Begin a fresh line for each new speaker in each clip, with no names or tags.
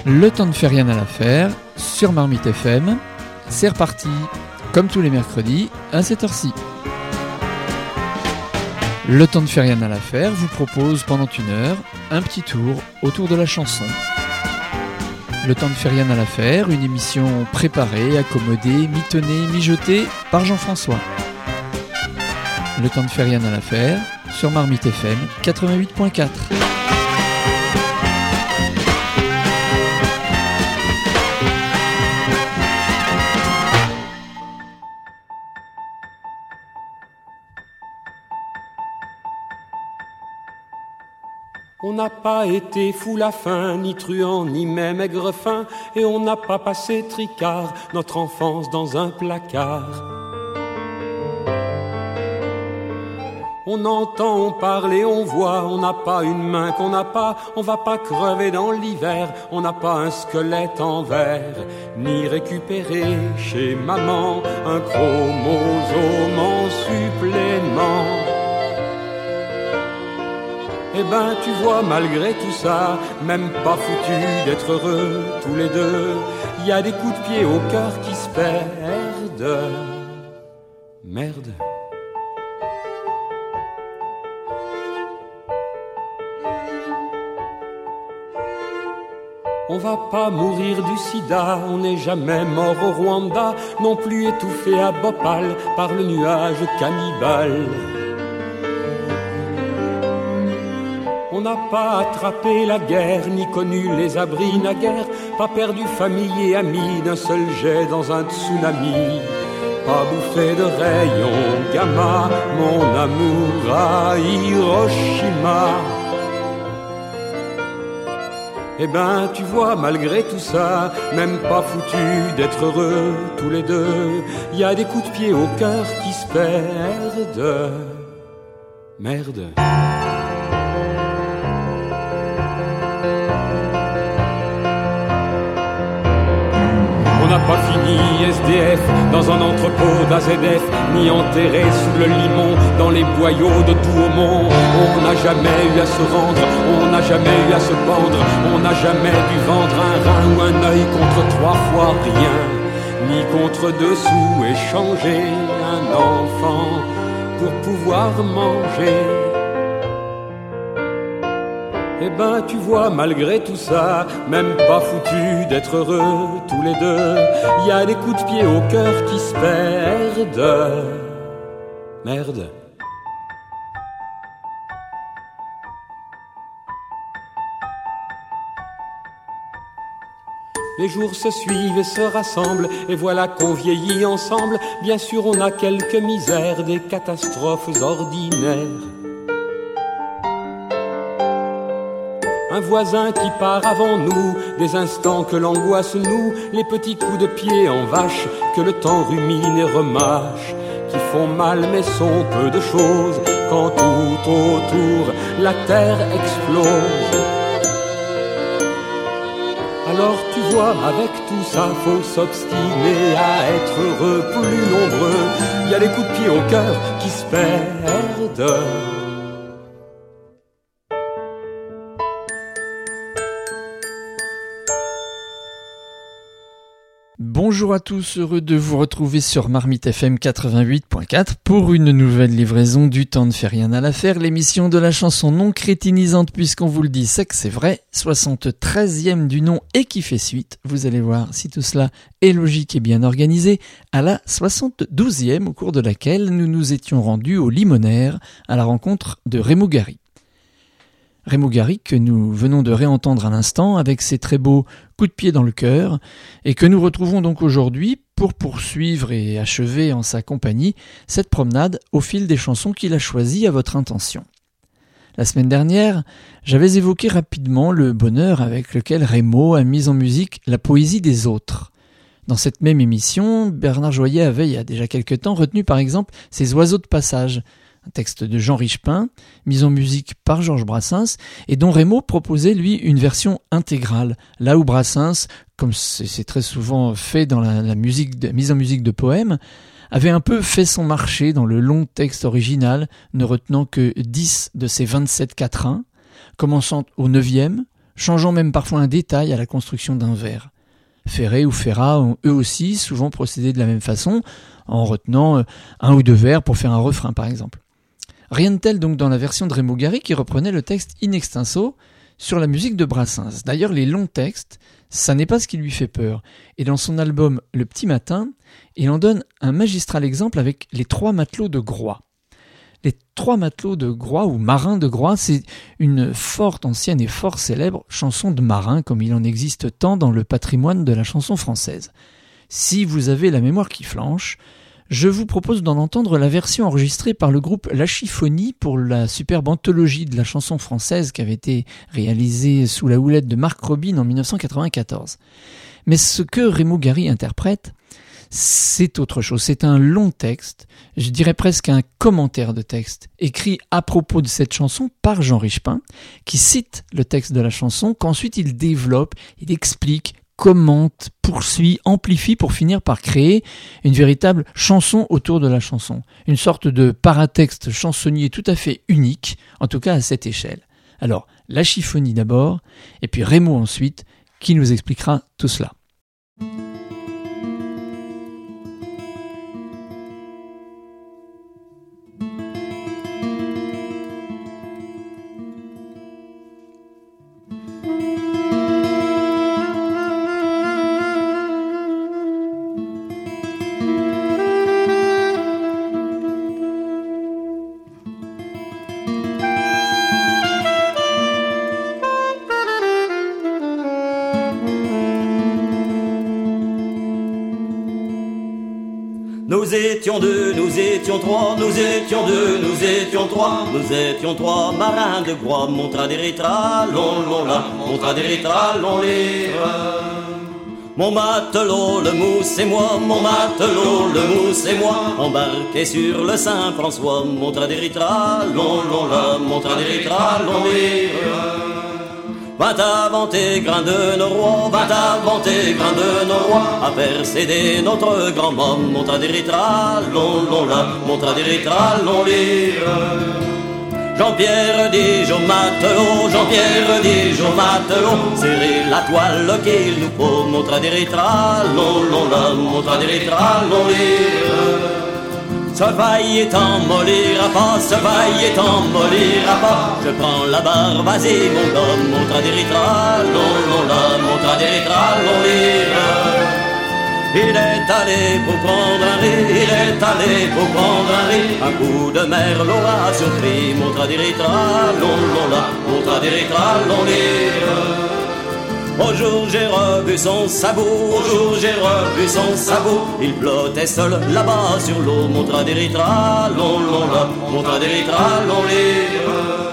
Le temps ne fait rien à l'affaire sur Marmite FM. C'est reparti, comme tous les mercredis, à cette heure-ci. Le temps ne fait rien à l'affaire vous propose pendant une heure un petit tour autour de la chanson. Le temps ne fait rien à l'affaire, une émission préparée, accommodée, mitonnée, mijotée par Jean-François. Le temps ne fait rien à l'affaire sur Marmite FM 88.4.
On n'a pas été fou la faim, ni truand, ni même aigre fin, et on n'a pas passé tricard notre enfance dans un placard. On entend, on parle et on voit, on n'a pas une main qu'on n'a pas, on va pas crever dans l'hiver, on n'a pas un squelette en verre, ni récupérer chez maman un chromosome en supplément. Eh ben tu vois, malgré tout ça, même pas foutu d'être heureux tous les deux, y a des coups de pied au cœur qui se perdent. Merde. On va pas mourir du sida, on n'est jamais mort au Rwanda, non plus étouffé à Bhopal par le nuage cannibale. On n'a pas attrapé la guerre, ni connu les abris naguère, pas perdu famille et amis d'un seul jet dans un tsunami, pas bouffé de rayons gamma, mon amour à Hiroshima. Eh ben tu vois, malgré tout ça, même pas foutu d'être heureux tous les deux, y a des coups de pied au cœur qui se perdent. Merde. On n'a pas fini SDF dans un entrepôt d'AZF, ni enterré sous le limon dans les boyaux de Douaumont. On n'a jamais eu à se rendre, on n'a jamais eu à se pendre, on n'a jamais dû vendre un rein ou un œil contre 3 fois rien, ni contre 2 sous échanger un enfant pour pouvoir manger. Eh ben tu vois, malgré tout ça, même pas foutu d'être heureux tous les deux, y a des coups de pied au cœur qui se perdent. Merde. Les jours se suivent et se rassemblent, et voilà qu'on vieillit ensemble. Bien sûr on a quelques misères, des catastrophes ordinaires. Un voisin qui part avant nous, des instants que l'angoisse noue, les petits coups de pied en vache que le temps rumine et remâche, qui font mal mais sont peu de choses quand tout autour la terre explose. Alors tu vois, avec tout ça, faut s'obstiner à être heureux, plus nombreux. Il y a des coups de pied au cœur qui se perdent.
Bonjour à tous, heureux de vous retrouver sur Marmite FM 88.4 pour une nouvelle livraison du temps ne fait rien à l'affaire, l'émission de la chanson non crétinisante puisqu'on vous le dit, c'est que c'est vrai, 73e du nom et qui fait suite, vous allez voir si tout cela est logique et bien organisé, à la 72e au cours de laquelle nous nous étions rendus au Limonaire à la rencontre de Raymond Gary. Raymond Gary que nous venons de réentendre à l'instant avec ses très beaux coups de pied dans le cœur et que nous retrouvons donc aujourd'hui pour poursuivre et achever en sa compagnie cette promenade au fil des chansons qu'il a choisies à votre intention. La semaine dernière, j'avais évoqué rapidement le bonheur avec lequel Raymond a mis en musique la poésie des autres. Dans cette même émission, Bernard Joyet avait il y a déjà quelque temps retenu par exemple ces oiseaux de passage, un texte de Jean Richepin, mis en musique par Georges Brassens, et dont Raymond proposait, lui, une version intégrale, là où Brassens, comme c'est très souvent fait dans la mise en musique de poèmes, avait un peu fait son marché dans le long texte original, ne retenant que 10 de ses 27 quatrains, commençant au 9e, changeant même parfois un détail à la construction d'un vers. Ferré ou Ferrat ont eux aussi souvent procédé de la même façon, en retenant un ou deux vers pour faire un refrain par exemple. Rien de tel donc dans la version de Raymond Gary qui reprenait le texte in extenso sur la musique de Brassens. D'ailleurs, les longs textes, ça n'est pas ce qui lui fait peur. Et dans son album Le Petit Matin, il en donne un magistral exemple avec Les Trois Matelots de Groix. Les Trois Matelots de Groix ou Marins de Groix, c'est une forte ancienne et fort célèbre chanson de marin, comme il en existe tant dans le patrimoine de la chanson française. Si vous avez la mémoire qui flanche, je vous propose d'en entendre la version enregistrée par le groupe La Chiffonie pour la superbe anthologie de la chanson française qui avait été réalisée sous la houlette de Marc Robin en 1994. Mais ce que Raymond Gary interprète, c'est autre chose. C'est un long texte, je dirais presque un commentaire de texte, écrit à propos de cette chanson par Jean Richepin, qui cite le texte de la chanson, qu'ensuite il développe, il explique, commente, poursuit, amplifie pour finir par créer une véritable chanson autour de la chanson. Une sorte de paratexte chansonnier tout à fait unique, en tout cas à cette échelle. Alors, La Chiffonie d'abord, et puis Raymond ensuite, qui nous expliquera tout cela.
Nous étions deux, nous étions trois, nous étions deux, nous étions trois, nous étions trois marins de Groix, Montradéritra, long là, Montradéritra, long lire. Mon matelot, le mousse et moi, mon matelot, le mousse et moi, embarqués sur le Saint-François, Montradéritra, long là, Montradéritra, long lire. Va t'inventer, grain de nos rois, va t'inventer, grain de nos rois, à perséder notre grand mât, Montradéritra, long là, Montradéritra, long lire. Jean-Pierre dit au matelot, Jean-Pierre dit au matelot, serrez la toile qu'il nous faut, Montradéritra, long là, Montradéritra, long lire. Ce vaille est m'olira pas, ce vaille est m'olira pas. Je prends la barre, vas-y mon gars, Montradéritra, long là, Montradéritra, long lire. Il est allé pour prendre un riz, il est allé pour prendre un riz. Un coup de mer l'aura surpris, Montradéritra, long là, Montradéritra, long lire. Au jour j'ai revu son sabot, au jour j'ai revu son sabot. Il flottait seul là-bas sur l'eau, Montradéritra, long là, Montradéritra, long lire.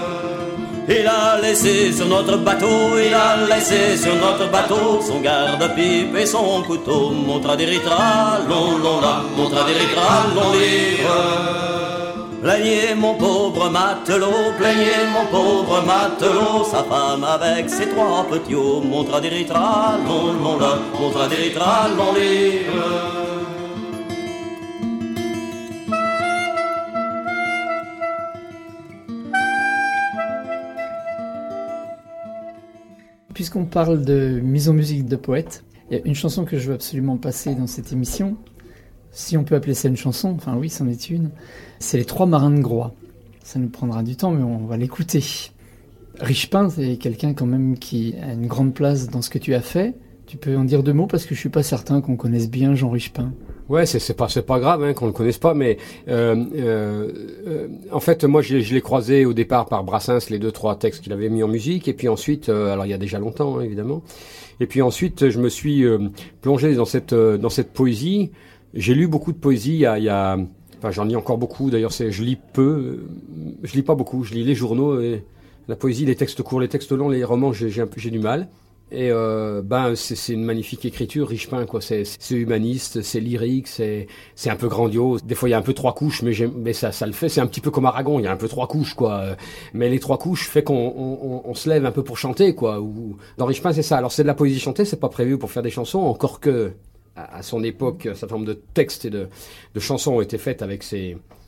Il a laissé sur notre bateau, il a laissé sur notre bateau son garde-pipe et son couteau, Montradéritra, long là, Montradéritra, long lire. Plaignez mon pauvre matelot, plaignez mon pauvre matelot, sa femme avec ses trois petits-os, Montradéritra, long là, Montradéritra, long lire.
Puisqu'on parle de mise en musique de poètes, il y a une chanson que je veux absolument passer dans cette émission. Si on peut appeler ça une chanson, enfin oui, c'en est une. C'est Les Trois Marins de Groix. Ça nous prendra du temps, mais on va l'écouter. Richepin, c'est quelqu'un quand même qui a une grande place dans ce que tu as fait. Tu peux en dire deux mots parce que je suis pas certain qu'on connaisse bien Jean Richepin.
Ouais, c'est pas grave hein, qu'on le connaisse pas, mais en fait moi je l'ai croisé au départ par Brassens, les 2-3 textes qu'il avait mis en musique, et puis ensuite, alors il y a déjà longtemps hein, évidemment, et puis ensuite je me suis plongé dans cette poésie. J'ai lu beaucoup de poésie, enfin j'en lis encore beaucoup. D'ailleurs, je lis peu, je lis pas beaucoup. Je lis les journaux, et la poésie, les textes courts, les textes longs, les romans, j'ai du mal. Et c'est une magnifique écriture, Richepin quoi. C'est humaniste, c'est lyrique, c'est un peu grandiose. Des fois il y a un peu trois couches, mais ça le fait. C'est un petit peu comme Aragon, il y a un peu trois couches quoi. Mais les trois couches fait qu'on se lève un peu pour chanter quoi. Ou dans Richepin c'est ça. Alors c'est de la poésie chantée, c'est pas prévu pour faire des chansons, encore que à son époque, un certain nombre de textes et de chansons ont été faites avec ces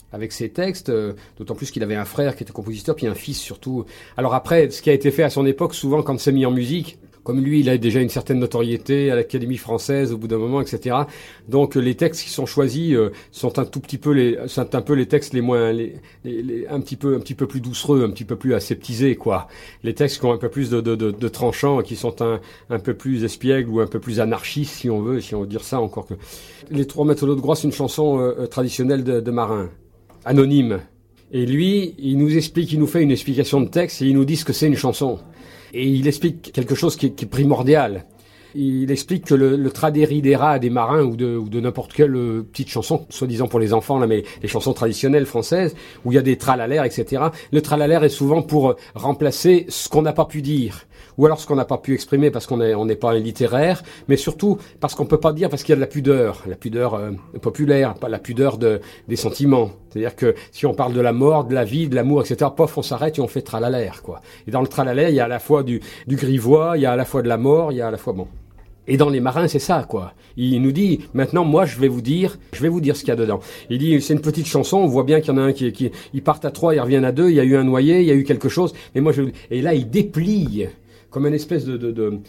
avec ses textes, d'autant plus qu'il avait un frère qui était compositeur, puis un fils surtout. Alors après, ce qui a été fait à son époque, souvent quand c'est mis en musique, comme lui, il a déjà une certaine notoriété à l'Académie française au bout d'un moment, etc. Donc les textes qui sont choisis sont un tout petit peu sont un peu les textes les moins, un petit peu plus doucereux, un petit peu plus aseptisés, quoi. Les textes qui ont un peu plus de tranchants, qui sont un peu plus espiègles ou un peu plus anarchistes, si on veut dire ça, encore que. Les Trois matelots de Groix, c'est une chanson traditionnelle de marin, anonyme. Et lui, il nous fait une explication de texte et il nous dit ce que c'est une chanson. Et il explique quelque chose qui est primordial. Il explique que le tradéridéra des marins ou de n'importe quelle petite chanson, soi-disant pour les enfants, là, mais les chansons traditionnelles françaises, où il y a des tralalaires, etc. Le tralalaire est souvent pour remplacer ce qu'on n'a pas pu dire. Ou alors ce qu'on n'a pas pu exprimer parce qu'on n'est pas un littéraire, mais surtout parce qu'on peut pas dire parce qu'il y a de la pudeur populaire, pas la pudeur des sentiments. C'est-à-dire que si on parle de la mort, de la vie, de l'amour, etc., pof, on s'arrête et on fait tralalaire, quoi. Et dans le tralalaire, il y a à la fois du grivois, il y a à la fois de la mort, il y a à la fois bon. Et dans les marins, c'est ça, quoi. Il nous dit, maintenant, moi, je vais vous dire ce qu'il y a dedans. Il dit, c'est une petite chanson, on voit bien qu'il y en a un qui ils partent à 3, ils reviennent à 2, il y a eu un noyé, il y a eu quelque chose, mais moi, et là, il déplie comme une espèce de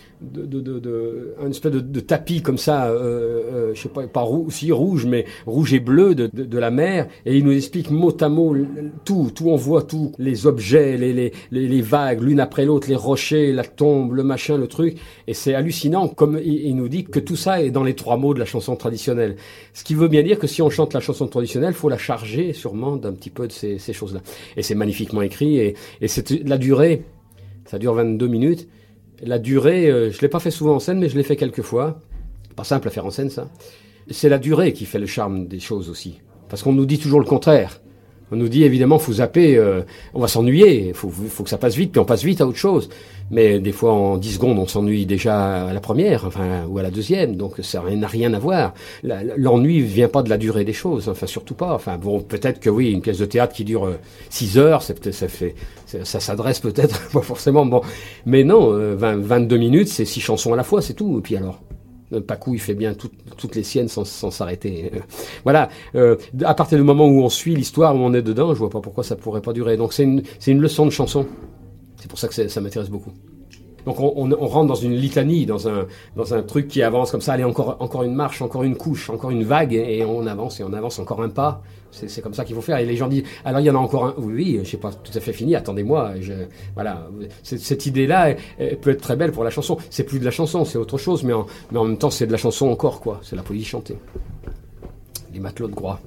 tapis comme ça, je sais pas si rouge, mais rouge et bleu de la mer, et il nous explique mot à mot tout, on voit tout, les objets, les vagues, l'une après l'autre, les rochers, la tombe, le machin, le truc, et c'est hallucinant, comme il nous dit que tout ça est dans les 3 mots de la chanson traditionnelle. Ce qui veut bien dire que si on chante la chanson traditionnelle, faut la charger sûrement d'un petit peu de ces choses-là. Et c'est magnifiquement écrit, et c'est la durée. Ça dure 22 minutes. La durée, je l'ai pas fait souvent en scène, mais je l'ai fait quelques fois. Pas simple à faire en scène, ça. C'est la durée qui fait le charme des choses aussi. Parce qu'on nous dit toujours le contraire. On nous dit évidemment, faut zapper, on va s'ennuyer, faut que ça passe vite, puis on passe vite à autre chose. Mais des fois, en 10 secondes, on s'ennuie déjà à la première, enfin, ou à la deuxième, donc ça n'a rien à voir. L'ennui vient pas de la durée des choses, enfin, surtout pas. Enfin, bon, peut-être que oui, une pièce de théâtre qui dure 6 heures, ça s'adresse peut-être, pas forcément, bon. Mais non, 22 minutes, c'est 6 chansons à la fois, c'est tout, et puis alors. Pacou, il fait bien toutes les siennes sans s'arrêter. Voilà. À partir du moment où on suit l'histoire, où on est dedans, je vois pas pourquoi ça pourrait pas durer. Donc c'est une leçon de chanson. C'est pour ça que ça m'intéresse beaucoup. Donc on rentre dans une litanie, dans un truc qui avance comme ça. Allez, encore une marche, encore une couche, encore une vague, et on avance encore un pas. C'est comme ça qu'il faut faire. Et les gens disent, alors il y en a encore un. Oui, je sais pas tout à fait fini. Attendez-moi. Voilà. Cette idée-là, elle peut être très belle pour la chanson. C'est plus de la chanson, c'est autre chose, mais en même temps, c'est de la chanson encore, quoi. C'est la poésie chantée. Les matelots de Groix.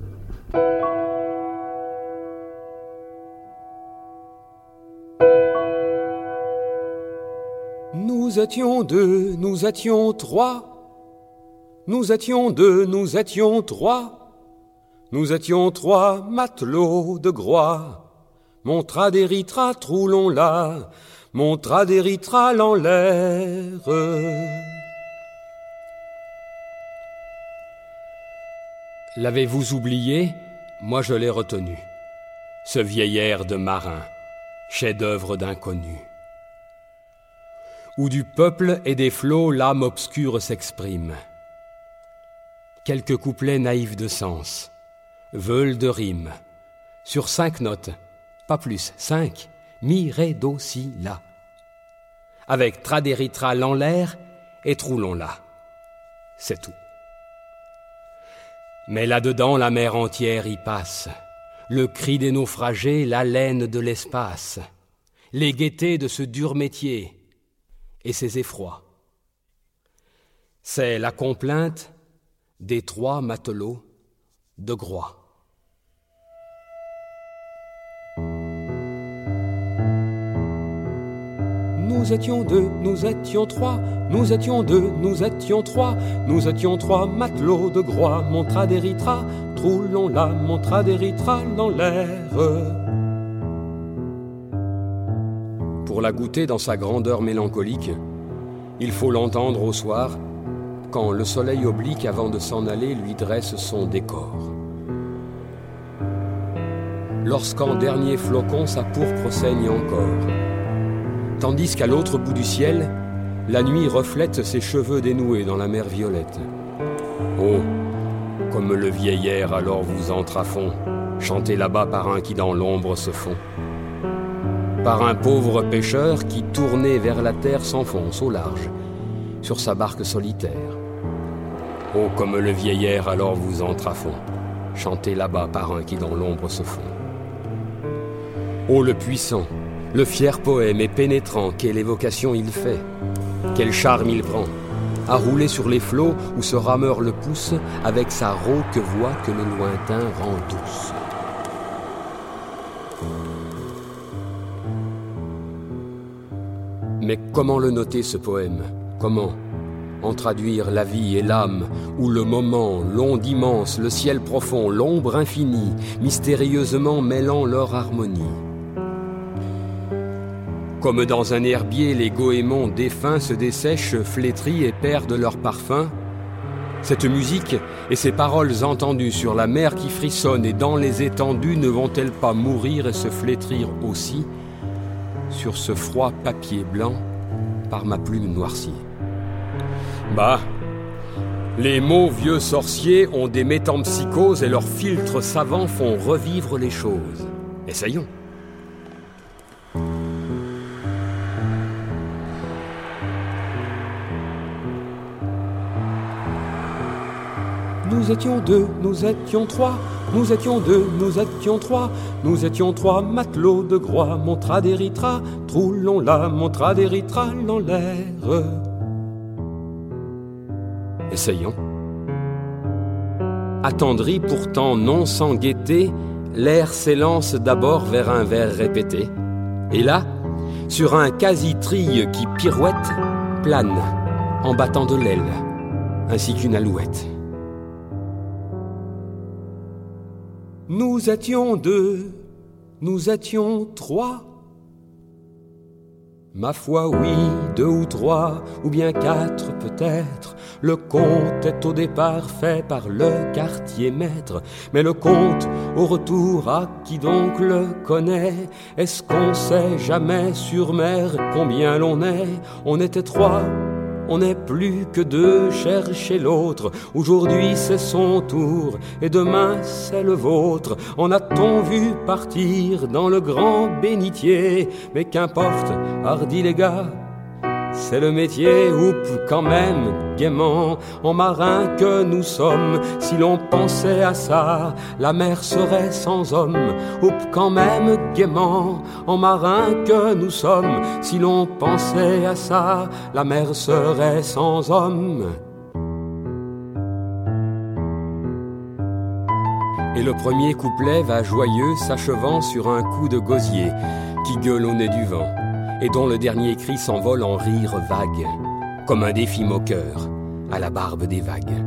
Nous étions 2, nous étions 3. Nous étions 2, nous étions 3. Nous étions 3 matelots de Groix. Mon tradéritra troulons là, mon tradéritra en l'air.
L'avez-vous oublié ? Moi je l'ai retenu. Ce vieil air de marin, chef-d'œuvre d'inconnu. Où du peuple et des flots l'âme obscure s'exprime. Quelques couplets naïfs de sens, veulent de rime, sur 5 notes, pas plus, 5, mi, ré, do, si, la. Avec tradéritral en l'air et troulons là. C'est tout. Mais là-dedans, la mer entière y passe, le cri des naufragés, l'haleine de l'espace, les gaietés de ce dur métier et ses effrois. C'est la complainte des 3 matelots de Groix.
Nous étions 2, nous étions 3, nous étions 2, nous étions 3, nous étions 3 matelots de Groix, mon tradéritra, troulons là, mon tradéritra dans l'air.
Pour la goûter dans sa grandeur mélancolique, il faut l'entendre au soir, quand le soleil oblique avant de s'en aller lui dresse son décor. Lorsqu'en dernier flocon sa pourpre saigne encore, tandis qu'à l'autre bout du ciel, la nuit reflète ses cheveux dénoués dans la mer violette. Oh, comme le vieil air alors vous entre à fond, chanté là-bas par un qui dans l'ombre se fond. Par un pauvre pêcheur qui, tourné vers la terre, s'enfonce au large, sur sa barque solitaire. Oh, comme le vieil air alors vous entre à fond, chanté là-bas par un qui dans l'ombre se fond. Oh, le puissant, le fier poème et pénétrant, quelle évocation il fait, quel charme il prend, à rouler sur les flots où ce rameur le pousse avec sa rauque voix que le lointain rend douce. Mais comment le noter ce poème? Comment en traduire la vie et l'âme, où le moment, l'onde immense, le ciel profond, l'ombre infinie, mystérieusement mêlant leur harmonie? Comme dans un herbier, les goémons défunts se dessèchent, flétris et perdent leur parfum, cette musique et ces paroles entendues sur la mer qui frissonne et dans les étendues ne vont-elles pas mourir et se flétrir aussi sur ce froid papier blanc par ma plume noircie? Bah, les mots vieux sorciers ont des métempsychoses et leurs filtres savants font revivre les choses. Essayons. Nous étions deux, nous étions trois, nous étions deux, nous étions trois, nous étions trois matelots de Groix, montra d'Érythra, troulons la montra d'Érythra dans l'air. Essayons. Attendri pourtant non sans gaieté, l'air s'élance d'abord vers un vers répété. Et là, sur un quasi-trille qui pirouette, plane, en battant de l'aile, ainsi qu'une alouette. Nous étions deux, nous étions trois. Ma foi, oui, deux ou trois, ou bien quatre peut-être. Le compte est au départ fait par le quartier maître. Mais le compte, au retour, à qui donc le connaît? Est-ce qu'on sait jamais sur mer combien l'on est? On était trois, on n'est plus que deux, cherchez l'autre. Aujourd'hui c'est son tour, et demain c'est le vôtre. En a-t-on vu partir dans le grand bénitier? Mais qu'importe, hardi les gars, c'est le métier. Oups, quand même, gaiement, en marin que nous sommes. Si l'on pensait à ça, la mer serait sans homme. Oups, quand même, gaiement, en marin que nous sommes. Si l'on pensait à ça, la mer serait sans homme. Et le premier couplet va joyeux, s'achevant sur un coup de gosier qui gueule au nez du vent, et dont le dernier cri s'envole en rire vague, comme un défi moqueur à la barbe des vagues.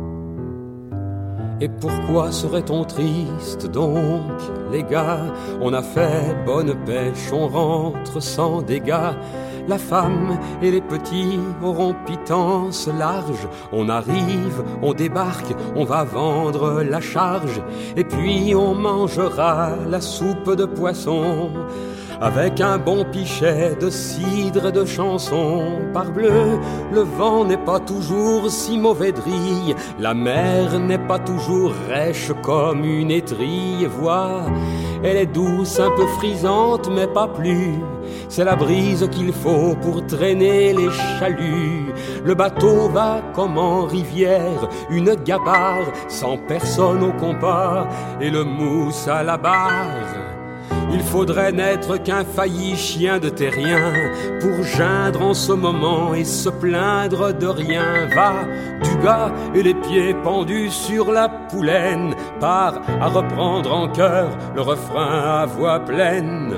Et pourquoi serait-on triste donc, les gars? On a fait bonne pêche, on rentre sans dégâts. La femme et les petits auront pitance large. On arrive, on débarque, on va vendre la charge. Et puis on mangera la soupe de poisson avec un bon pichet de cidre et de chansons. Parbleu, le vent n'est pas toujours si mauvais drille, la mer n'est pas toujours rêche comme une étrille. Vois, elle est douce, un peu frisante, mais pas plus. C'est la brise qu'il faut pour traîner les chaluts. Le bateau va comme en rivière, une gabarre, sans personne au compas, et le mousse à la barre. Il faudrait n'être qu'un failli chien de terrien pour geindre en ce moment et se plaindre de rien. Va, du gars et les pieds pendus sur la poulaine, part à reprendre en chœur le refrain à voix pleine.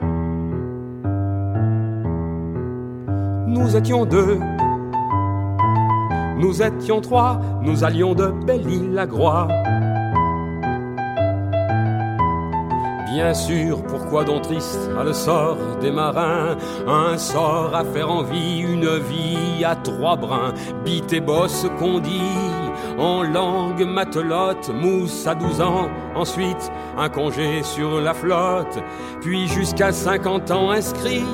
Nous étions deux, nous étions trois, nous allions de Belle-Île à Groix. Bien sûr, pourquoi donc triste à le sort des marins? Un sort à faire envie, une vie à trois brins. Bite et bosse qu'on dit en langue matelote. Mousse à 12 ans, ensuite un congé sur la flotte. Puis jusqu'à 50 ans inscrit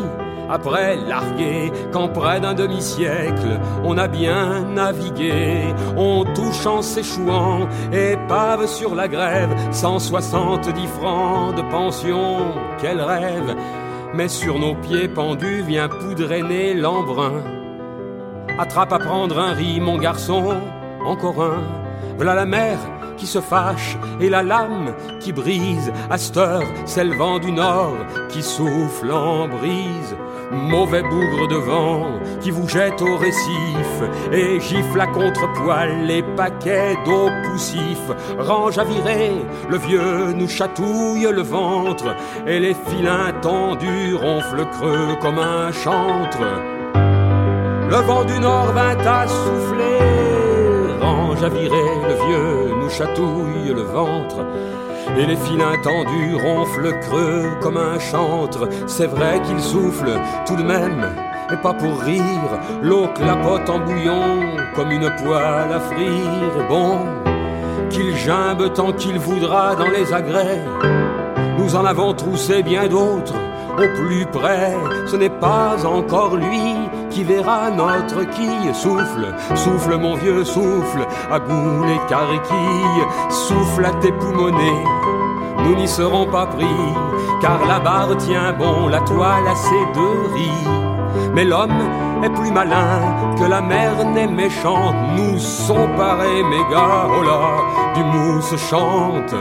après larguer, quand près d'un demi-siècle on a bien navigué, on touche en s'échouant, épave sur la grève, 170 francs de pension, quel rêve! Mais sur nos pieds pendus vient poudrer l'embrun. Attrape à prendre un riz, mon garçon, encore un. V'là la mer qui se fâche et la lame qui brise. À cette heure, c'est le vent du nord qui souffle en brise. Mauvais bougre de vent qui vous jette au récif et gifle à contre-poil les paquets d'eau poussif. Range à virer, le vieux nous chatouille le ventre et les filins tendus ronflent creux comme un chantre. Le vent du nord vint à souffler, range à virer, le vieux nous chatouille le ventre et les filins tendus ronflent creux comme un chantre. C'est vrai qu'il souffle tout de même, et pas pour rire. L'eau clapote en bouillon comme une poêle à frire. Bon, qu'il gimbe tant qu'il voudra dans les agrès. Nous en avons troussé bien d'autres au plus près. Ce n'est pas encore lui qui verra notre quille. Souffle, souffle mon vieux, souffle à goût les cariquilles. Souffle à tes poumonnets, nous n'y serons pas pris, car la barre tient bon, la toile a ses deux riz. Mais l'homme est plus malin que la mer n'est méchante. Nous sont parés, mes gars, oh là, du mousse chante.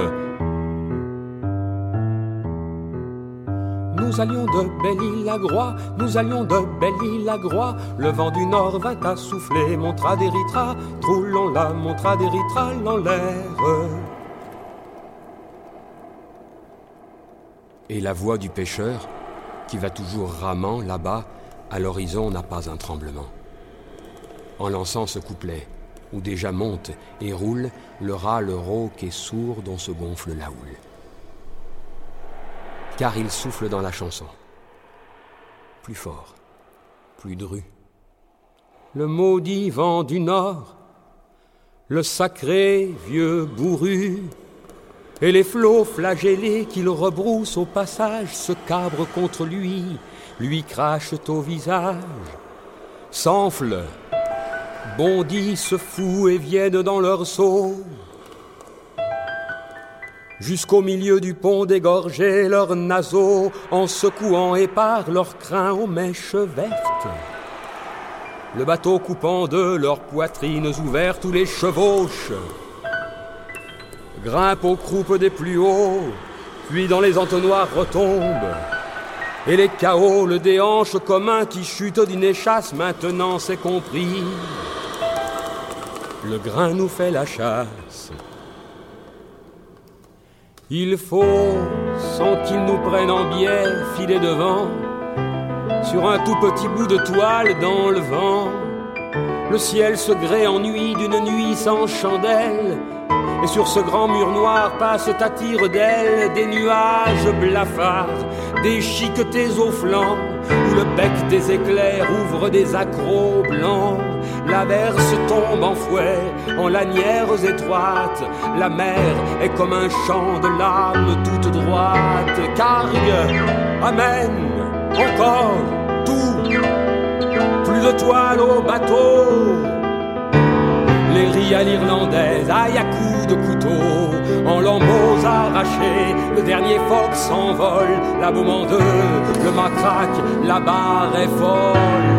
Nous allions de Belle-Île-la-Groix, nous allions de Belle-Île-la-Groix. Le vent du nord vint à souffler, montra des ritras, troulons-la, montra des ritras en l'air.
Et la voix du pêcheur, qui va toujours ramant là-bas, à l'horizon n'a pas un tremblement. En lançant ce couplet, où déjà monte et roule le râle rauque et sourd dont se gonfle la houle. Car il souffle dans la chanson. Plus fort, plus dru.
Le maudit vent du nord, le sacré vieux bourru, et les flots flagellés qu'il rebrousse au passage se cabrent contre lui, lui crachent au visage, s'enflent, bondissent fous et viennent dans leur seau. Jusqu'au milieu du pont dégorger leurs naseaux, en secouant épars leurs crins aux mèches vertes. Le bateau coupant de leurs poitrines ouvertes où les chevauches grimpent aux croupes des plus hauts, puis dans les entonnoirs retombent. Et les chaos le déhanchent comme un qui chute d'une échasse, maintenant c'est compris. Le grain nous fait la chasse. Il faut, sans qu'ils nous prennent en biais, filer devant, sur un tout petit bout de toile dans le vent. Le ciel se grée en nuit d'une nuit sans chandelle, et sur ce grand mur noir passent à tire-d'aile des nuages blafards, déchiquetés aux flancs, où le bec des éclairs ouvre des accros blancs. L'averse tombe en fouet, en lanières étroites. La mer est comme un champ de lames toute droite. Cargue, amène, encore, tout, plus de toile au bateau. Les ris à l'irlandaise, aïe à coups de couteau, en lambeaux arrachés, le dernier phoque s'envole, la baume en deux, le mât craque, la barre est folle.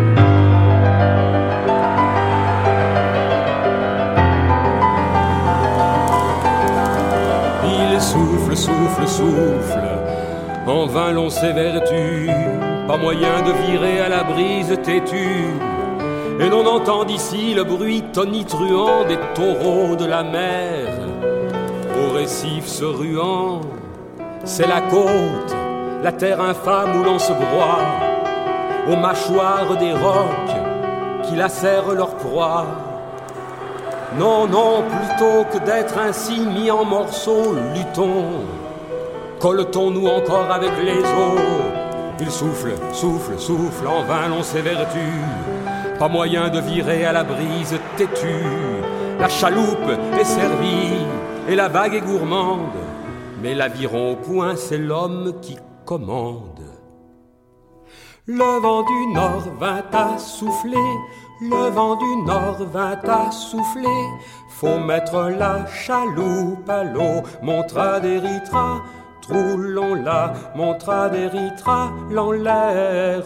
Il souffle, souffle, souffle, en vain l'on s'évertue, pas moyen de virer à la brise têtue. Et l'on entend d'ici le bruit tonitruant des taureaux de la mer, aux récifs se ruant. C'est la côte, la terre infâme où l'on se broie, aux mâchoires des rocs qui lacèrent leur proie. Non, non, plutôt que d'être ainsi mis en morceaux, luttons, colletons-nous encore avec les os. Il souffle, souffle, souffle, en vain l'on s'évertue, pas moyen de virer à la brise têtue. La chaloupe est servie et la vague est gourmande, mais l'aviron au point, c'est l'homme qui commande. Le vent du nord vint à souffler, le vent du nord vint à souffler. Faut mettre la chaloupe à l'eau, montra d'Érythra, troulons-la, montra d'Érythra, l'en l'air.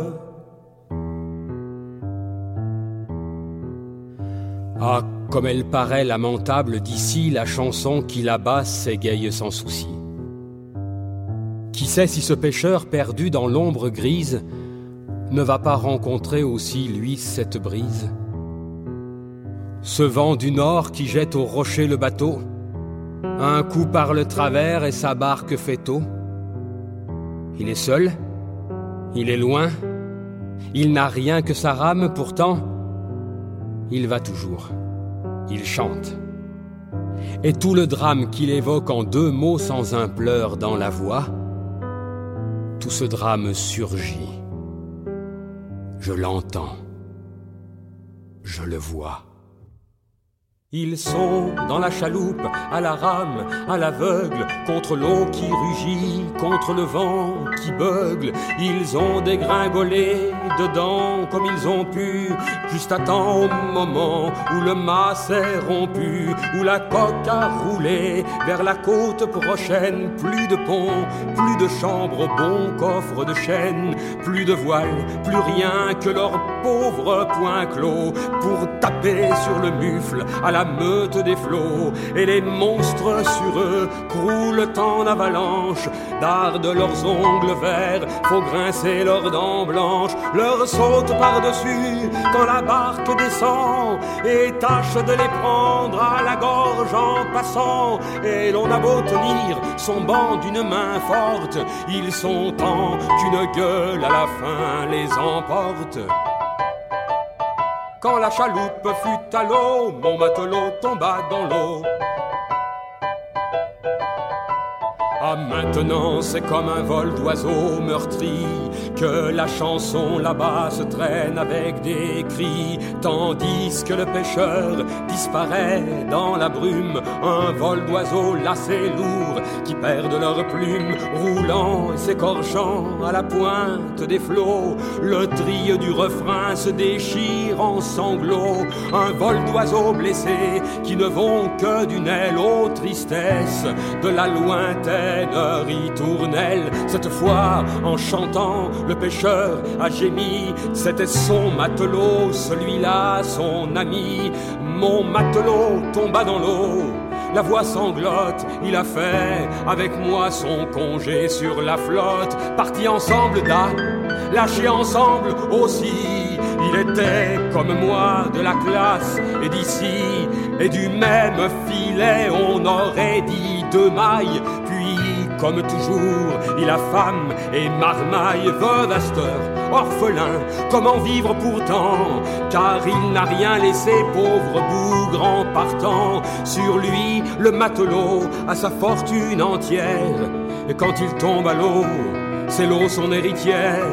Ah, comme elle paraît lamentable d'ici, la chanson qui là-bas s'égaye sans souci. Qui sait si ce pêcheur perdu dans l'ombre grise ne va pas rencontrer aussi, lui, cette brise? Ce vent du nord qui jette au rocher le bateau, un coup par le travers et sa barque fait eau. Il est seul, il est loin, il n'a rien que sa rame, pourtant il va toujours, il chante. Et tout le drame qu'il évoque en 2 mots sans un pleur dans la voix, tout ce drame surgit. Je l'entends, je le vois. Ils sont dans la chaloupe, à la rame, à l'aveugle, contre l'eau qui rugit, contre le vent qui beugle. Ils ont dégringolé dedans comme ils ont pu, juste à temps au moment où le mât s'est rompu, où la coque a roulé vers la côte prochaine. Plus de pont, plus de chambre au bon coffre de chêne, plus de voile, plus rien que leur pauvre poing clos pour taper sur le mufle à la meute des flots. Et les monstres sur eux croulent en avalanche, dardent leurs ongles verts, faut grincer leurs dents blanches, leur sautent par-dessus quand la barque descend et tâche de les prendre à la gorge en passant. Et l'on a beau tenir son banc d'une main forte, ils sont tant qu'une gueule à la fin les emporte. Quand la chaloupe fut à l'eau, mon matelot tomba dans l'eau. Ah, maintenant c'est comme un vol d'oiseaux meurtri que la chanson là-bas se traîne avec des cris, tandis que le pêcheur disparaît dans la brume. Un vol d'oiseaux lassés lourds qui perdent leurs plumes, roulant et s'écorchant à la pointe des flots. Le trio du refrain se déchire en sanglots. Un vol d'oiseaux blessés qui ne vont que d'une aile aux tristesses de la lointaine ritournelle. Cette fois, en chantant, le pêcheur a gémi. C'était son matelot, celui-là son ami. Mon matelot tomba dans l'eau, la voix sanglote, il a fait avec moi son congé sur la flotte. Partis ensemble lâchés ensemble aussi. Il était comme moi de la classe et d'ici, et du même filet on aurait dit 2 mailles. Puis comme toujours, il a femme et marmaille, veuve à cette heure, orphelin, comment vivre pourtant? Car il n'a rien laissé, pauvre bougre en partant. Sur lui, le matelot a sa fortune entière, et quand il tombe à l'eau, c'est l'eau son héritière.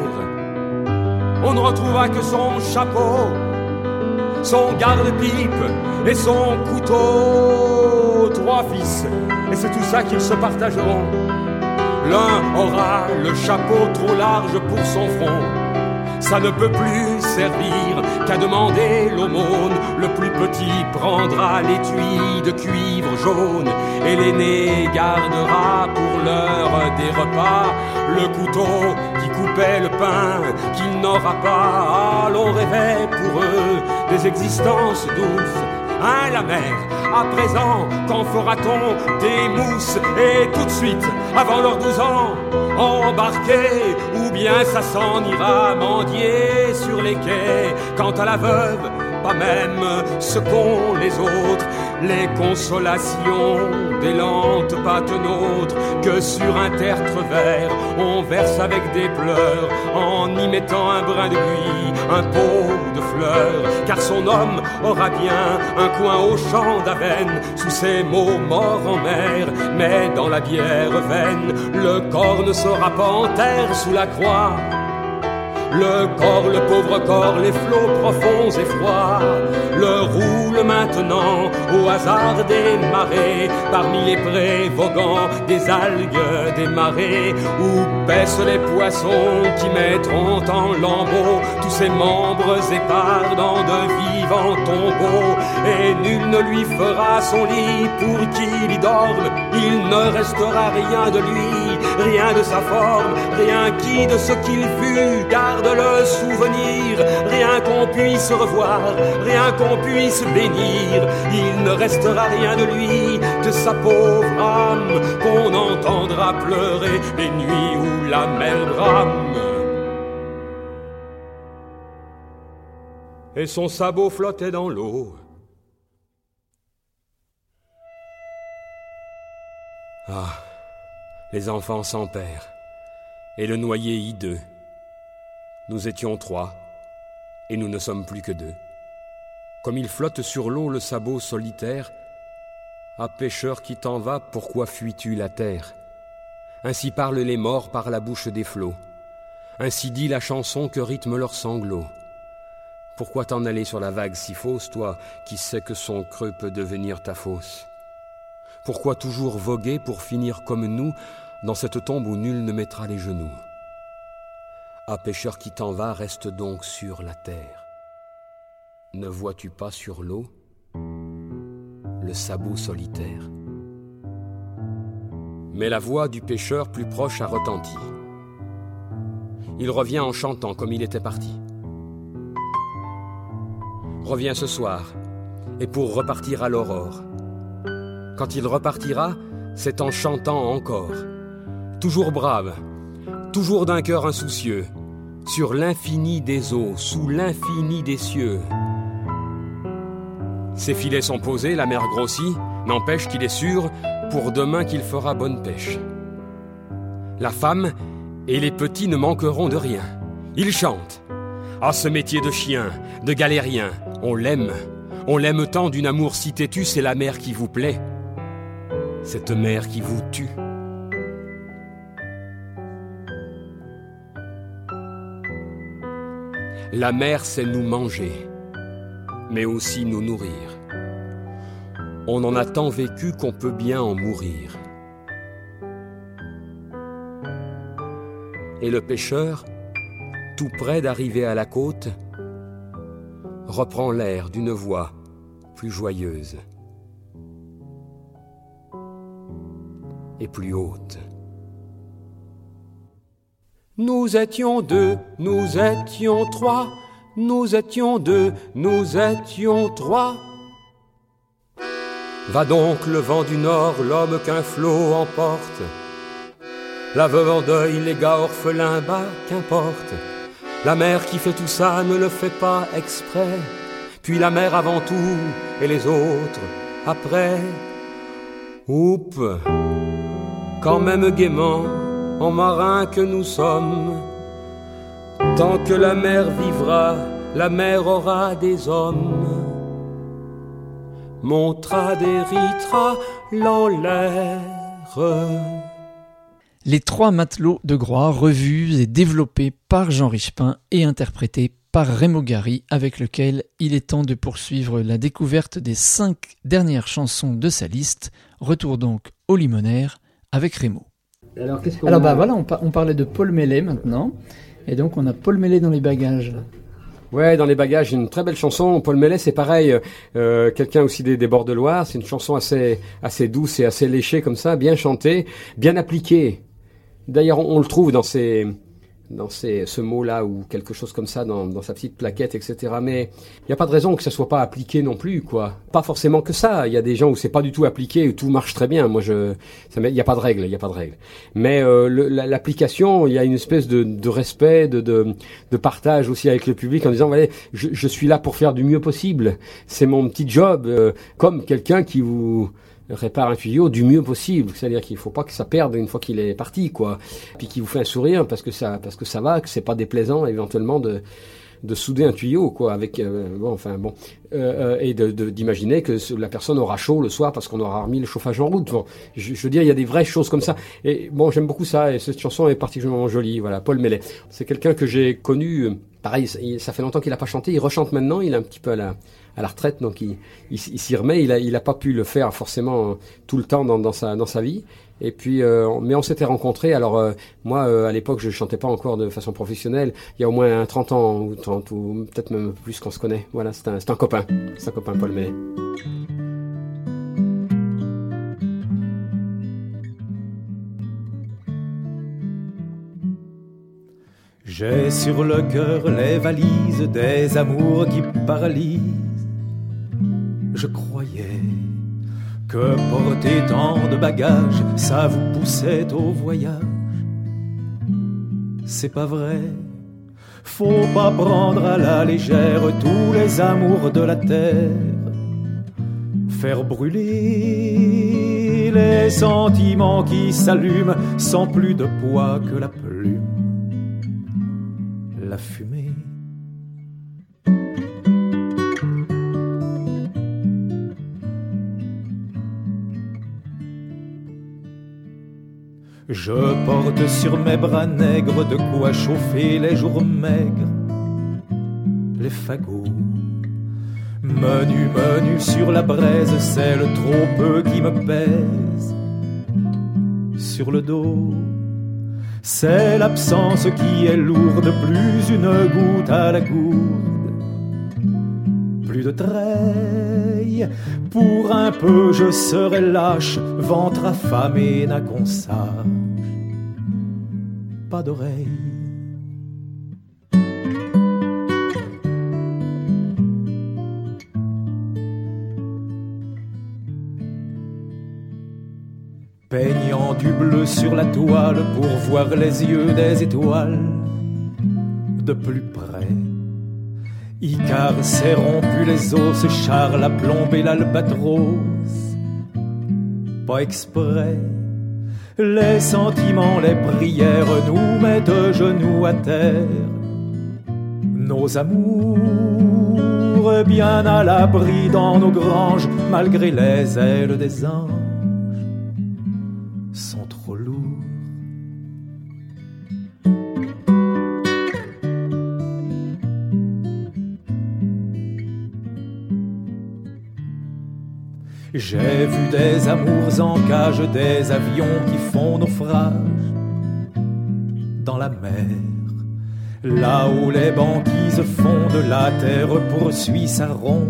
On ne retrouva que son chapeau, son garde-pipe et son couteau. 3 fils, et c'est tout ça qu'ils se partageront. L'un aura le chapeau trop large pour son front, ça ne peut plus servir qu'à demander l'aumône. Le plus petit prendra l'étui de cuivre jaune, et l'aîné gardera pour l'heure des repas le couteau qui coupait le pain qu'il n'aura pas. Ah, l'on rêvait pour eux des existences douces. Hein, la mer, à présent, quand fera-t-on des mousses? Et tout de suite, avant leurs 12 ans, embarquer, ou bien ça s'en ira mendier sur les quais. Quant à la veuve, pas même ce qu'ont les autres, les consolations des lentes pattes nôtres, que sur un tertre vert on verse avec des pleurs, en y mettant un brin de buis, un pot de fleurs. Car son homme aura bien un coin au champ d'Avenne, sous ses mots morts en mer, mais dans la bière vaine, le corps ne sera pas en terre sous la croix. le pauvre corps, les flots profonds et froids, le roule maintenant au hasard des marées, parmi les prés voguant des algues, des marées, où paissent les poissons qui mettront en lambeaux tous ses membres épars dans de vivants tombeaux, et nul ne lui fera son lit pour qu'il y dorme, il ne restera rien de lui, rien de sa forme, rien qui de ce qu'il fut garde le souvenir, rien qu'on puisse revoir, rien qu'on puisse bénir, il ne restera rien de lui que sa pauvre âme qu'on entendra pleurer les nuits où la mer brame. Et son sabot flottait dans l'eau. Ah, les enfants sans père, et le noyé hideux. Nous étions 3, et nous ne sommes plus que 2. Comme il flotte sur l'eau le sabot solitaire, ah pêcheur qui t'en vas, pourquoi fuis-tu la terre? Ainsi parlent les morts par la bouche des flots, ainsi dit la chanson que rythment leurs sanglots. Pourquoi t'en aller sur la vague si fausse, toi qui sais que son creux peut devenir ta fosse? Pourquoi toujours voguer pour finir comme nous dans cette tombe où nul ne mettra les genoux? Ah pêcheur qui t'en vas, reste donc sur la terre. Ne vois-tu pas sur l'eau le sabot solitaire? Mais la voix du pêcheur plus proche a retenti. Il revient en chantant comme il était parti. Revient ce soir, et pour repartir à l'aurore. Quand il repartira, c'est en chantant encore. Toujours brave, toujours d'un cœur insoucieux, sur l'infini des eaux, sous l'infini des cieux. Ses filets sont posés, la mer grossit, n'empêche qu'il est sûr, pour demain qu'il fera bonne pêche. La femme et les petits ne manqueront de rien. Ils chantent. Ah, ce métier de chien, de galérien, on l'aime tant d'une amour si têtu, c'est la mer qui vous plaît. Cette mer qui vous tue. La mer, c'est nous manger, mais aussi nous nourrir. On en a tant vécu qu'on peut bien en mourir. Et le pêcheur, tout près d'arriver à la côte, reprend l'air d'une voix plus joyeuse et plus haute. Nous étions 2, nous étions 3, nous étions 2, nous étions 3. Va donc le vent du nord, l'homme qu'un flot emporte. La veuve en deuil, les gars orphelins, bah qu'importe. La mer qui fait tout ça ne le fait pas exprès. Puis la mer avant tout et les autres après. Oups, quand même gaiement, en marins que nous sommes. Tant que la mer vivra, la mer aura des hommes. Montra déritera l'enlaire.
Les 3 matelots de Groix, revus et développés par Jean Richepin et interprétés par Raymond Gary, avec lequel il est temps de poursuivre la découverte des 5 dernières chansons de sa liste. Retour donc au Limonaire avec Raymond.
Alors, qu'est-ce qu'on
voilà, on parlait de Paul Mellet maintenant, et donc on a Paul Mellet dans les bagages.
Ouais, dans les bagages, une très belle chanson. Paul Mellet, c'est pareil, quelqu'un aussi des bords de Loire. C'est une chanson assez douce et assez léchée comme ça, bien chantée, bien appliquée. D'ailleurs, on le trouve dans ce mot-là ou quelque chose comme ça dans sa petite plaquette, etc. Mais il n'y a pas de raison que ça soit pas appliqué non plus, quoi. Pas forcément que ça. Il y a des gens où c'est pas du tout appliqué, où tout marche très bien. Moi, il n'y a pas de règle, Mais l'application, il y a une espèce de respect, de partage aussi avec le public en disant, ouais, je suis là pour faire du mieux possible. C'est mon petit job, comme quelqu'un qui vous répare un tuyau du mieux possible, c'est-à-dire qu'il faut pas que ça perde une fois qu'il est parti, quoi. Puis qui vous fait un sourire parce que ça va, que c'est pas déplaisant éventuellement de souder un tuyau, quoi, avec et d'imaginer que la personne aura chaud le soir parce qu'on aura remis le chauffage en route. Bon, je veux dire, il y a des vraies choses comme ça. Et bon, j'aime beaucoup ça, et cette chanson est particulièrement jolie. Voilà, Paul Mellet. C'est quelqu'un que j'ai connu. Pareil, ça fait longtemps qu'il a pas chanté. Il rechante maintenant. Il est un petit peu à la retraite, donc il s'y remet. Il a pas pu le faire forcément tout le temps dans sa vie. Et puis, mais on s'était rencontrés. Alors moi, à l'époque, je chantais pas encore de façon professionnelle. Il y a au moins 30 ans ou 30 ou peut-être même plus qu'on se connaît. Voilà, c'est un copain. C'est un copain, Paul Mellet.
J'ai sur le cœur les valises des amours qui paralysent. Je croyais que porter tant de bagages, ça vous poussait au voyage. C'est pas vrai, faut pas prendre à la légère tous les amours de la terre. Faire brûler les sentiments qui s'allument sans plus de poids que la plume. La fumée. Je porte sur mes bras nègres de quoi chauffer les jours maigres, les fagots. Menu sur la braise, c'est le trop peu qui me pèse sur le dos. C'est l'absence qui est lourde, plus une goutte à la gourde. Plus de treille, pour un peu je serai lâche, ventre affamé n'a qu'on sache. Pas d'oreille. Peignant du bleu sur la toile pour voir les yeux des étoiles de plus près. Icare s'est rompu les os, Charles a plombé l'albatros. Pas exprès, les sentiments, les prières nous mettent genoux à terre. Nos amours bien à l'abri dans nos granges, malgré les ailes des anges, sont trop lourds. J'ai vu des amours en cage, des avions qui font naufrage dans la mer. Là où les banquises fondent, la terre poursuit sa ronde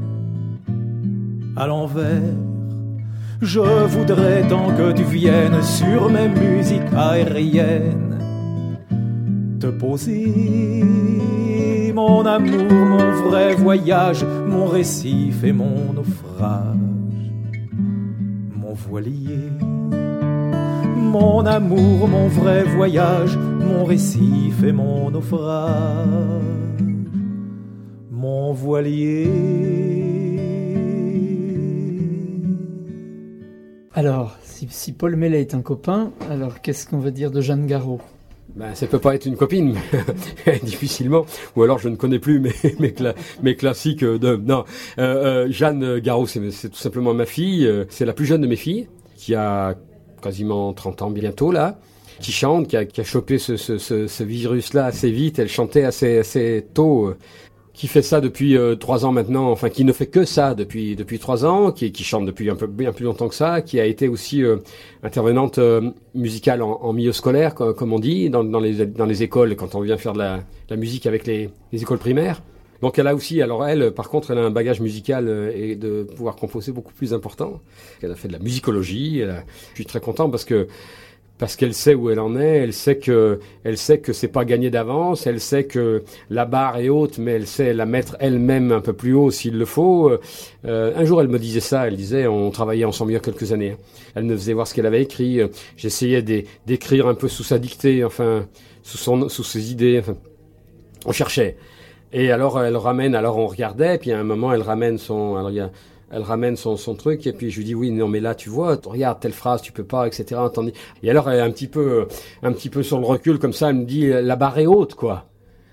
à l'envers. Je voudrais tant que tu viennes sur mes musiques aériennes, te poser mon amour, mon vrai voyage, mon récif et mon naufrage, mon voilier. Mon amour, mon vrai voyage, mon récif et mon naufrage, mon voilier.
Alors, si Paul Mellet est un copain, alors qu'est-ce qu'on va dire de Jeanne Garraud ?
Ben, ça peut pas être une copine, difficilement. Ou alors je ne connais plus mes classiques de. Non, Jeanne Garraud, c'est tout simplement ma fille. C'est la plus jeune de mes filles, qui a quasiment 30 ans bientôt là, qui chante, qui a chopé ce virus-là assez vite. Elle chantait assez tôt. Qui fait ça depuis 3 ans maintenant, enfin qui ne fait que ça depuis 3 ans, qui chante depuis bien plus longtemps que ça, qui a été aussi intervenante musicale en milieu scolaire, comme on dit, dans les écoles quand on vient faire de la musique avec les écoles primaires. Donc elle a aussi, alors elle, par contre, elle a un bagage musical et de pouvoir composer beaucoup plus important. Elle a fait de la musicologie. Je suis très content parce qu'elle sait où elle en est, elle sait que c'est pas gagné d'avance, elle sait que la barre est haute, mais elle sait la mettre elle-même un peu plus haut s'il le faut. Un jour, elle me disait ça, elle disait, on travaillait ensemble il y a quelques années. Elle me faisait voir ce qu'elle avait écrit, j'essayais d'écrire un peu sous sa dictée, enfin, sous ses idées, enfin, on cherchait. Et alors, on regardait, puis à un moment, elle ramène son truc, et puis je lui dis, oui, non, mais là, tu vois, regarde, telle phrase, tu peux pas, etc., attendez. Et alors, elle est un petit peu sur le recul, comme ça, elle me dit, la barre est haute, quoi.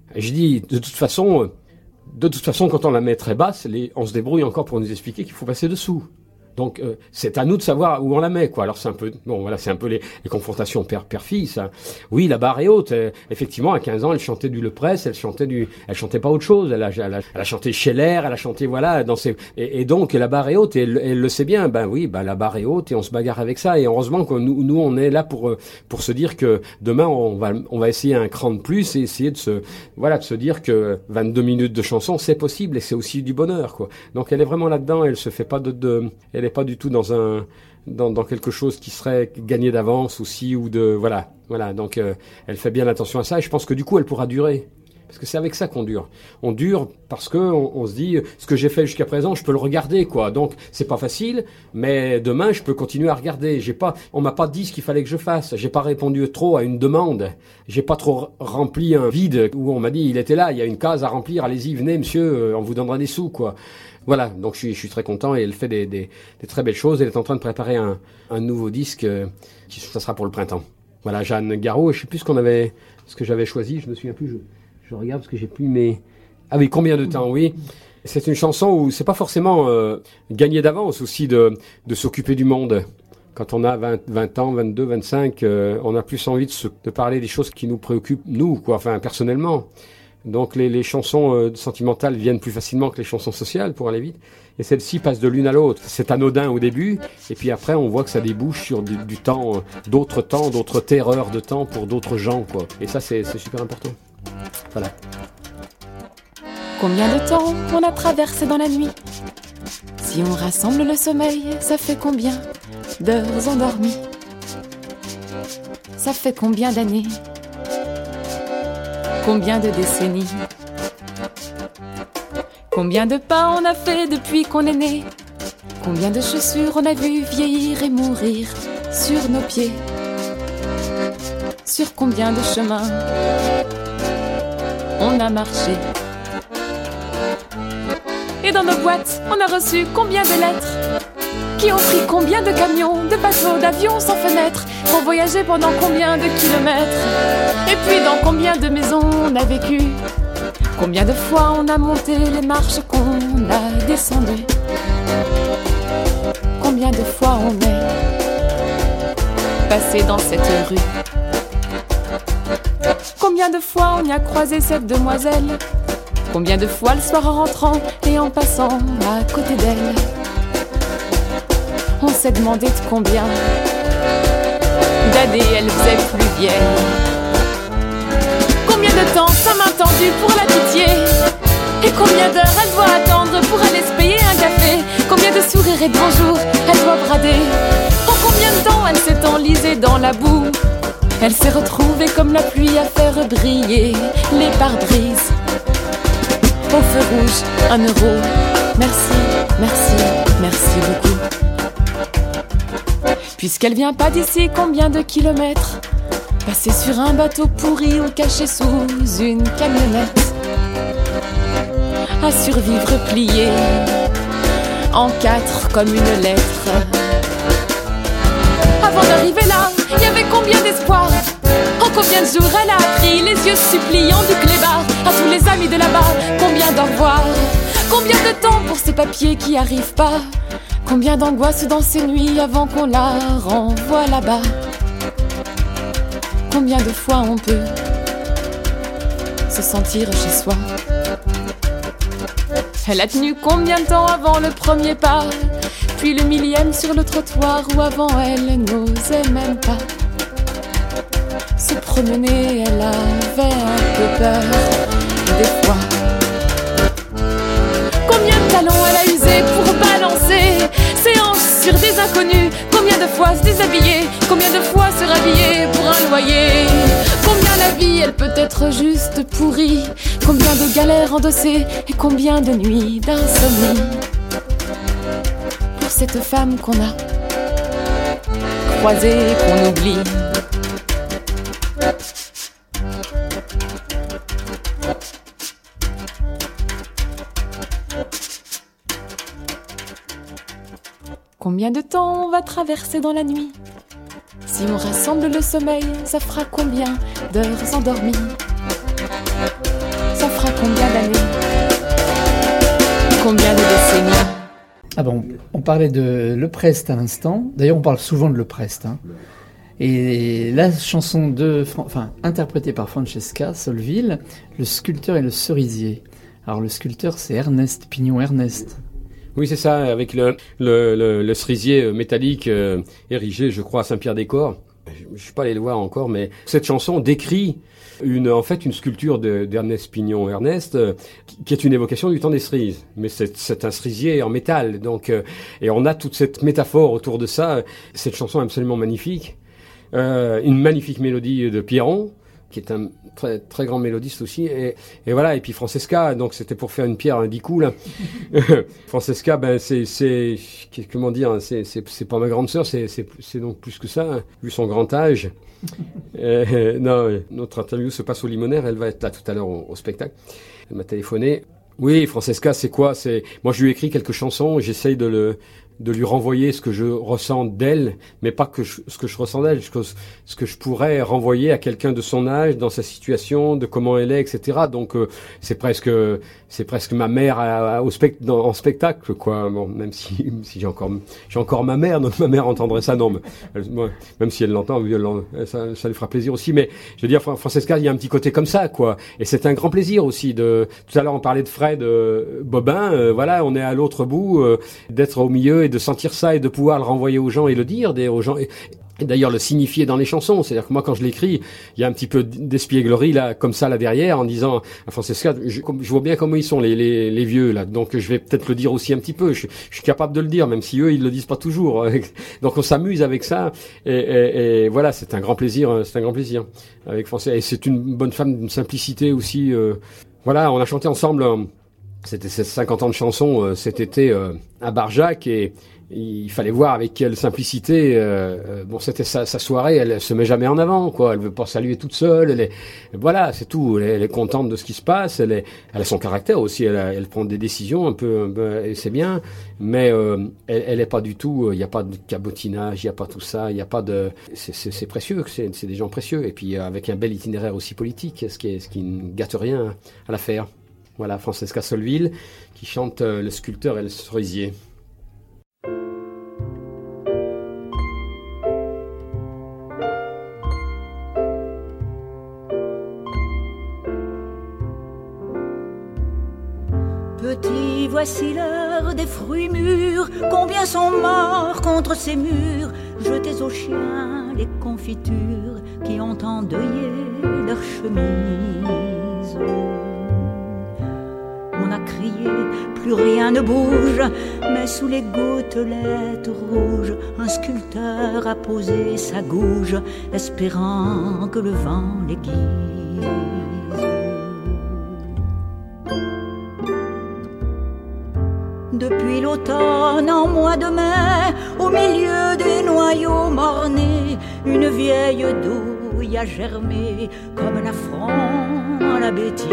Et je dis, de toute façon, quand on la met très basse, on se débrouille encore pour nous expliquer qu'il faut passer dessous. Donc c'est à nous de savoir où on la met, quoi. Alors c'est un peu les confrontations père-fille, ça. Oui, la barre est haute. Effectivement, à 15 ans, elle chantait du Lepresse, elle chantait pas autre chose. Elle a chanté Scheller, elle a chanté voilà et donc la barre est haute et elle le sait bien. Ben oui, la barre est haute et on se bagarre avec ça. Et heureusement que nous on est là pour se dire que demain on va essayer un cran de plus et essayer de se dire que 22 minutes de chanson c'est possible et c'est aussi du bonheur, quoi. Donc elle est vraiment là-dedans. Elle se fait pas elle est pas du tout dans quelque chose qui serait gagné d'avance aussi ou de voilà. Donc elle fait bien attention à ça et je pense que du coup elle pourra durer parce que c'est avec ça qu'on dure. On dure parce que on se dit ce que j'ai fait jusqu'à présent, je peux le regarder, quoi. Donc c'est pas facile, mais demain je peux continuer à regarder. On m'a pas dit ce qu'il fallait que je fasse. J'ai pas répondu trop à une demande. J'ai pas trop rempli un vide où on m'a dit il était là, il y a une case à remplir, allez-y, venez monsieur, on vous donnera des sous, quoi. Voilà, donc je suis très content et elle fait des très belles choses. Elle est en train de préparer un nouveau disque ça sera pour le printemps. Voilà, Jeanne Garraud, je sais plus ce que j'avais choisi, je me souviens plus, je regarde parce que j'ai plus mes... Ah oui, combien de temps, oui. C'est une chanson où c'est pas forcément gagné d'avance aussi de s'occuper du monde. Quand on a 20 ans, 22, 25, on a plus envie de parler des choses qui nous préoccupent, nous, quoi, enfin personnellement. Donc les chansons sentimentales viennent plus facilement que les chansons sociales pour aller vite. Et celle-ci passe de l'une à l'autre. C'est anodin au début, et puis après on voit que ça débouche sur du temps, d'autres terreurs de temps pour d'autres gens, quoi. Et ça c'est super important. Voilà.
Combien de temps on a traversé dans la nuit? Si on rassemble le sommeil, ça fait combien d'heures endormies? Ça fait combien d'années? Combien de décennies? Combien de pas on a fait depuis qu'on est né? Combien de chaussures on a vu vieillir et mourir sur nos pieds? Sur combien de chemins on a marché? Et dans nos boîtes, on a reçu combien de lettres? Qui ont pris combien de camions, de bateaux, d'avions sans fenêtre? Ont voyagé pendant combien de kilomètres? Et puis dans combien de maisons on a vécu? Combien de fois on a monté les marches qu'on a descendues? Combien de fois on est passé dans cette rue? Combien de fois on y a croisé cette demoiselle? Combien de fois le soir en rentrant et en passant à côté d'elle? On s'est demandé de combien d'années elle faisait plus vieille. Combien de temps ça m'a tendu pour la pitié? Et combien d'heures elle doit attendre pour aller se payer un café? Combien de sourires et de bonjours elle doit brader? En combien de temps elle s'est enlisée dans la boue? Elle s'est retrouvée comme la pluie à faire briller les pare-brises. Au feu rouge, 1 euro. Merci, merci, merci beaucoup. Puisqu'elle vient pas d'ici, combien de kilomètres? Passer sur un bateau pourri ou caché sous une camionnette? À survivre plié en 4 comme une lettre. Avant d'arriver là, il y avait combien d'espoir? En combien de jours elle a appris, les yeux suppliants du clébard? À tous les amis de là-bas, combien d'au revoir? Combien de temps pour ces papiers qui arrivent pas? Combien d'angoisses dans ces nuits avant qu'on la renvoie là-bas? Combien de fois on peut se sentir chez soi? Elle a tenu combien de temps avant le premier pas? Puis le millième sur le trottoir où avant elle n'osait même pas se promener, elle avait un peu peur des fois. Combien de talons elle a usé pour balancer ses hanches sur des inconnus? Combien de fois se déshabiller? Combien de fois se rhabiller pour un loyer? Combien la vie elle peut être juste pourrie? Combien de galères endossées et combien de nuits d'insomnie? Pour cette femme qu'on a croisée et qu'on oublie. Combien de temps on va traverser dans la nuit? Si on rassemble le sommeil, ça fera combien d'heures endormies? ça fera combien d'années? Combien de décennies?
Ah bon, on parlait de Le Prest à l'instant. D'ailleurs, on parle souvent de Le Prest. Hein. Et la chanson interprétée par Francesca Solville, Le sculpteur et le cerisier. Alors le sculpteur, c'est Ernest Pignon-Ernest.
Oui, c'est ça, avec le cerisier métallique érigé, je crois, à Saint-Pierre-des-Corps. Je suis pas allé le voir encore, mais cette chanson décrit une sculpture d'Ernest Pignon-Ernest qui est une évocation du temps des cerises. Mais c'est un cerisier en métal, donc et on a toute cette métaphore autour de ça. Cette chanson est absolument magnifique, une magnifique mélodie de Pierron, qui est un très très grand mélodiste aussi, et voilà. Et puis Francesca, donc c'était pour faire une pierre un 10 coups là. Francesca, ben c'est comment dire, c'est pas ma grande sœur, c'est donc plus que ça, hein, vu son grand âge. Non, notre interview se passe au Limonaire, elle va être là tout à l'heure au spectacle. Elle m'a téléphoné. Oui, Francesca, c'est quoi? Moi je lui ai écrit quelques chansons, j'essaye de lui renvoyer ce que je ressens d'elle, mais pas ce que je ressens d'elle, ce que je pourrais renvoyer à quelqu'un de son âge, dans sa situation, de comment elle est, etc. Donc c'est presque ma mère en spectacle, quoi. Bon, même si j'ai encore ma mère, donc ma mère entendrait ça, non, mais moi, même si elle l'entend, ça lui fera plaisir aussi. Mais je veux dire, Francesca, il y a un petit côté comme ça, quoi. Et c'est un grand plaisir aussi tout à l'heure on parlait de Fred Bobin, voilà, on est à l'autre bout, d'être au milieu et de sentir ça et de pouvoir le renvoyer aux gens et le dire aux gens et d'ailleurs le signifier dans les chansons. C'est-à-dire que moi quand je l'écris, il y a un petit peu d'espièglerie là, comme ça là derrière, en disant à Francesca, je vois bien comment ils sont les vieux là, donc je vais peut-être le dire aussi un petit peu. Je suis capable de le dire, même si eux ils le disent pas toujours. Donc on s'amuse avec ça et voilà, c'est un grand plaisir avec Francesca. Et c'est une bonne femme d'une simplicité aussi. Voilà, on a chanté ensemble. C'était 50 ans de chansons cet été à Barjac et il fallait voir avec quelle simplicité. Bon, c'était sa soirée, elle se met jamais en avant, quoi. Elle veut pas saluer toute seule. Voilà, c'est tout. Elle est contente de ce qui se passe. Elle a son caractère aussi. Elle prend des décisions un peu et c'est bien. Mais elle est pas du tout. Il y a pas de cabotinage, il y a pas tout ça. Il y a pas de. C'est précieux. C'est des gens précieux. Et puis avec un bel itinéraire aussi politique, ce qui ne gâte rien à l'affaire. Voilà, Francesca Solville qui chante Le sculpteur et le cerisier.
Petit, voici l'heure des fruits mûrs. Combien sont morts contre ces murs, jetés aux chiens les confitures qui ont endeuillé leurs chemises. On a crié, plus rien ne bouge, mais sous les gouttelettes rouges, un sculpteur a posé sa gouge, espérant que le vent les guise. Depuis l'automne, en mois de mai, au milieu des noyaux mornés, une vieille douille a germé comme un affront à la bêtise.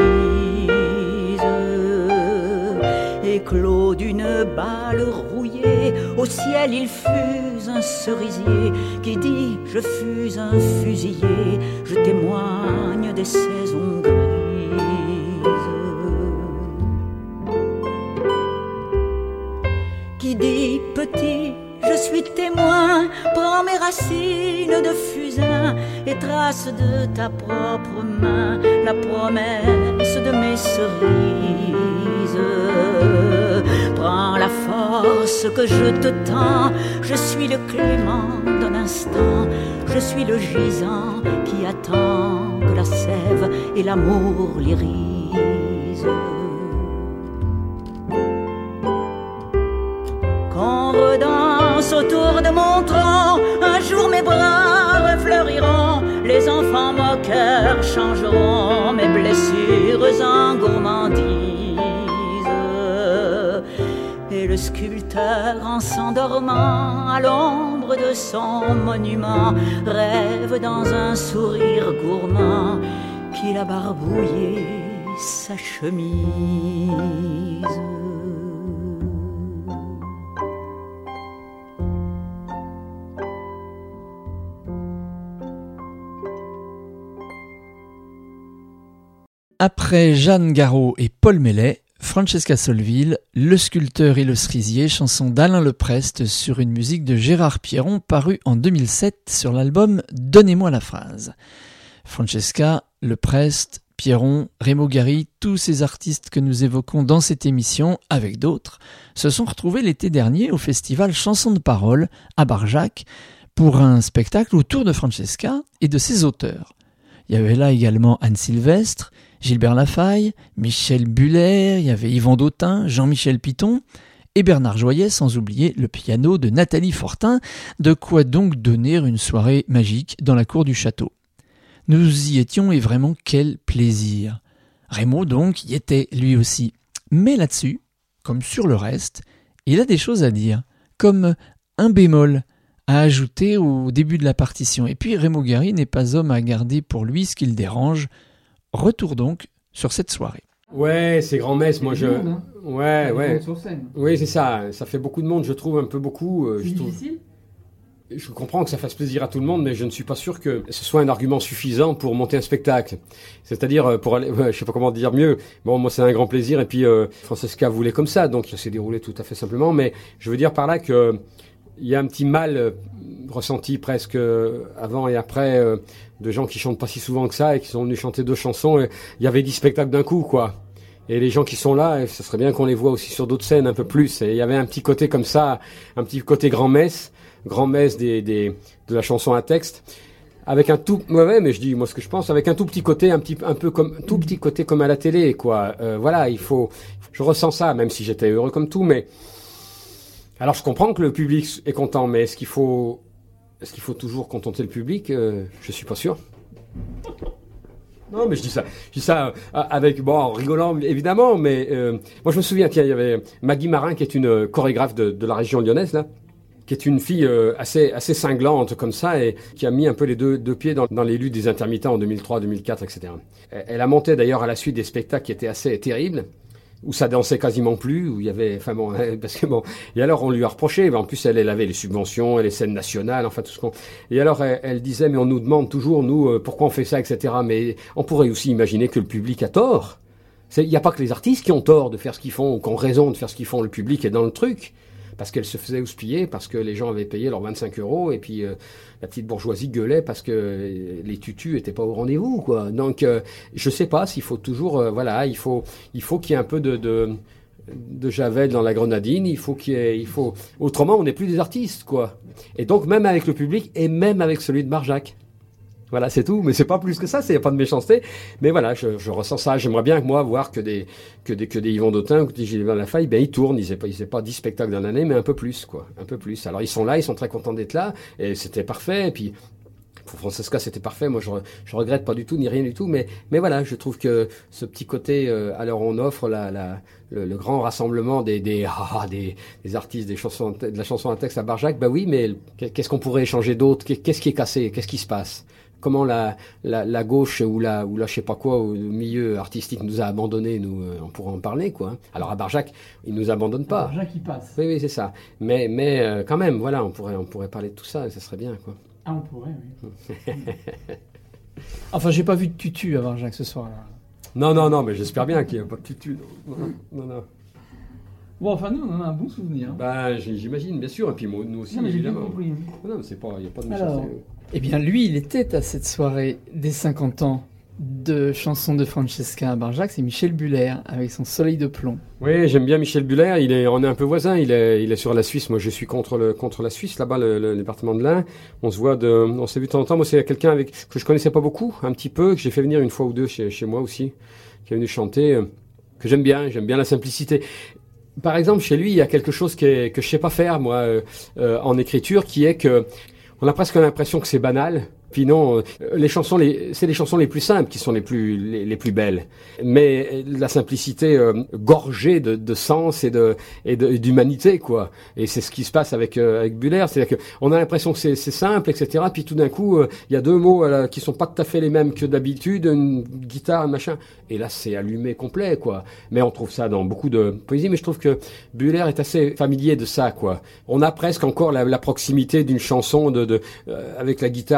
Éclos d'une balle rouillée, au ciel il fuse un cerisier qui dit « Je fus un fusillé, je témoigne des saisons grises ». Qui dit « Petit, je suis témoin, prends mes racines de fusain et trace de ta propre main la promesse de mes cerises. Prends la force que je te tends, je suis le clément d'un instant, je suis le gisant qui attend que la sève et l'amour l'irisent. Qu'on redanse autour de mon tronc, un jour mes bras refleuriront, les enfants moqueurs changeront mes blessures en gourmandise. Et le sculpteur en s'endormant à l'ombre de son monument rêve dans un sourire gourmand qu'il a barbouillé sa chemise.
Après Jeanne Garraud et Paul Mellet, Francesca Solleville, Le sculpteur et le cerisier, chanson d'Alain Leprest sur une musique de Gérard Pierron parue en 2007 sur l'album Donnez-moi la phrase. Francesca, Leprest, Pierron, Raymond Gary, tous ces artistes que nous évoquons dans cette émission, avec d'autres, se sont retrouvés l'été dernier au festival Chansons de Parole à Barjac pour un spectacle autour de Francesca et de ses auteurs. Il y avait là également Anne Sylvestre, Gilbert Lafaille, Michel Buller, il y avait Yvan Dautin, Jean-Michel Piton et Bernard Joyet, sans oublier le piano de Nathalie Fortin, de quoi donc donner une soirée magique dans la cour du château. Nous y étions et vraiment quel plaisir. Raymond donc y était lui aussi. Mais là-dessus, comme sur le reste, il a des choses à dire, comme un bémol à ajouter au début de la partition. Et puis Raymond Gary n'est pas homme à garder pour lui ce qui le dérange. Retour donc sur cette soirée.
Ouais, c'est grand-messe, moi je...
Monde, hein.
Ouais.
Sur scène.
Oui, c'est ça. Ça fait beaucoup de monde, je trouve, un peu beaucoup.
C'est difficile ?
Je comprends que ça fasse plaisir à tout le monde, mais je ne suis pas sûr que ce soit un argument suffisant pour monter un spectacle. C'est-à-dire, pour aller, je sais pas comment dire mieux. Bon, moi, c'est un grand plaisir, et puis Francesca voulait comme ça, donc ça s'est déroulé tout à fait simplement. Mais je veux dire par là que il y a un petit mal ressenti presque avant et après de gens qui chantent pas si souvent que ça et qui sont venus chanter 2 chansons. Et il y avait 10 spectacles d'un coup, quoi. Et les gens qui sont là, ça serait bien qu'on les voit aussi sur d'autres scènes un peu plus. Et il y avait un petit côté comme ça, un petit côté grand-messe de la chanson à texte, avec un tout, ouais, mais je dis moi ce que je pense, avec un tout petit côté, un peu comme tout petit côté comme à la télé, quoi. Voilà, je ressens ça, même si j'étais heureux comme tout, mais alors je comprends que le public est content, mais est-ce qu'il faut toujours contenter le public? Je suis pas sûr. Non, mais je dis ça avec, bon, en rigolant évidemment, mais moi je me souviens, tiens, il y avait Maggie Marin qui est une chorégraphe de la région lyonnaise là, qui est une fille assez cinglante comme ça et qui a mis un peu les deux pieds dans les luttes des intermittents en 2003, 2004, etc. Elle a monté d'ailleurs à la suite des spectacles qui étaient assez terribles, où ça dansait quasiment plus, où il y avait, enfin bon, parce que bon, et alors on lui a reproché, en plus elle avait les subventions, les scènes nationales, enfin tout ce qu'on, et alors elle disait, mais on nous demande toujours, nous, pourquoi on fait ça, etc. Mais on pourrait aussi imaginer que le public a tort. Il n'y a pas que les artistes qui ont tort de faire ce qu'ils font, ou qui ont raison de faire ce qu'ils font, le public est dans le truc. Parce qu'elle se faisait houspiller, parce que les gens avaient payé leurs 25 €, et puis la petite bourgeoisie gueulait parce que les tutus étaient pas au rendez-vous, quoi. Donc, je sais pas s'il faut toujours, voilà, il faut qu'il y ait un peu de javel dans la grenadine, autrement on n'est plus des artistes, quoi. Et donc, même avec le public, et même avec celui de Barjac. Voilà, c'est tout, mais c'est pas plus que ça, il n'y a pas de méchanceté. Mais voilà, je ressens ça. J'aimerais bien, moi, voir que des Yvan Dautin ou que des Gilbert Lafaille, ben, ils tournent, ils faisaient pas 10 spectacles dans l'année, mais un peu plus, quoi. Un peu plus. Alors, ils sont là, ils sont très contents d'être là, et c'était parfait, et puis, pour Francesca, c'était parfait. Moi, je regrette pas du tout, ni rien du tout, mais voilà, je trouve que ce petit côté, alors on offre le grand rassemblement des artistes, de la chanson à texte à Barjac, ben oui, mais qu'est-ce qu'on pourrait échanger d'autre? Qu'est-ce qui est cassé? Qu'est-ce qui se passe? Comment la gauche ou la je sais pas quoi, au milieu artistique nous a abandonnés, nous, on pourrait en parler, quoi. Alors à Barjac, ils nous abandonnent pas.
Barjac, il passe.
Oui, c'est ça. Mais quand même, voilà, on pourrait parler de tout ça, et ça serait bien, quoi.
Ah, on pourrait, oui. Enfin, j'ai pas vu de tutu à Barjac ce soir-là.
Non, mais j'espère bien qu'il n'y a pas de tutu. Non.
Bon, enfin, nous, on en a un bon souvenir.
Bah, j'imagine, bien sûr, et puis nous aussi,
non,
évidemment.
J'ai bien compris.
Non, mais il n'y a pas de méchanceté.
Eh bien, lui, il était à cette soirée des 50 ans de chansons de Francesca à Barjac, c'est Michel Buller, avec son Soleil de plomb.
Oui, j'aime bien Michel Buller, on est un peu voisins, il est sur la Suisse, moi je suis contre la Suisse, là-bas, le département de l'Ain. On s'est vu de temps en temps, moi c'est quelqu'un que je connaissais pas beaucoup, un petit peu, que j'ai fait venir une fois ou deux chez moi aussi, qui est venu chanter, que j'aime bien la simplicité. Par exemple, chez lui, il y a quelque chose que je sais pas faire, moi, en écriture, qui est que on a presque l'impression que c'est banal. Puis non, c'est les chansons les plus simples qui sont les plus belles. Mais la simplicité gorgée de sens et d'humanité, quoi. Et c'est ce qui se passe avec Buller, c'est-à-dire que on a l'impression que c'est simple, etc. Puis tout d'un coup, il y a 2 mots qui sont pas tout à fait les mêmes que d'habitude, une guitare, un machin. Et là, c'est allumé complet, quoi. Mais on trouve ça dans beaucoup de poésie. Mais je trouve que Buller est assez familier de ça, quoi. On a presque encore la proximité d'une chanson avec la guitare, avec le feu,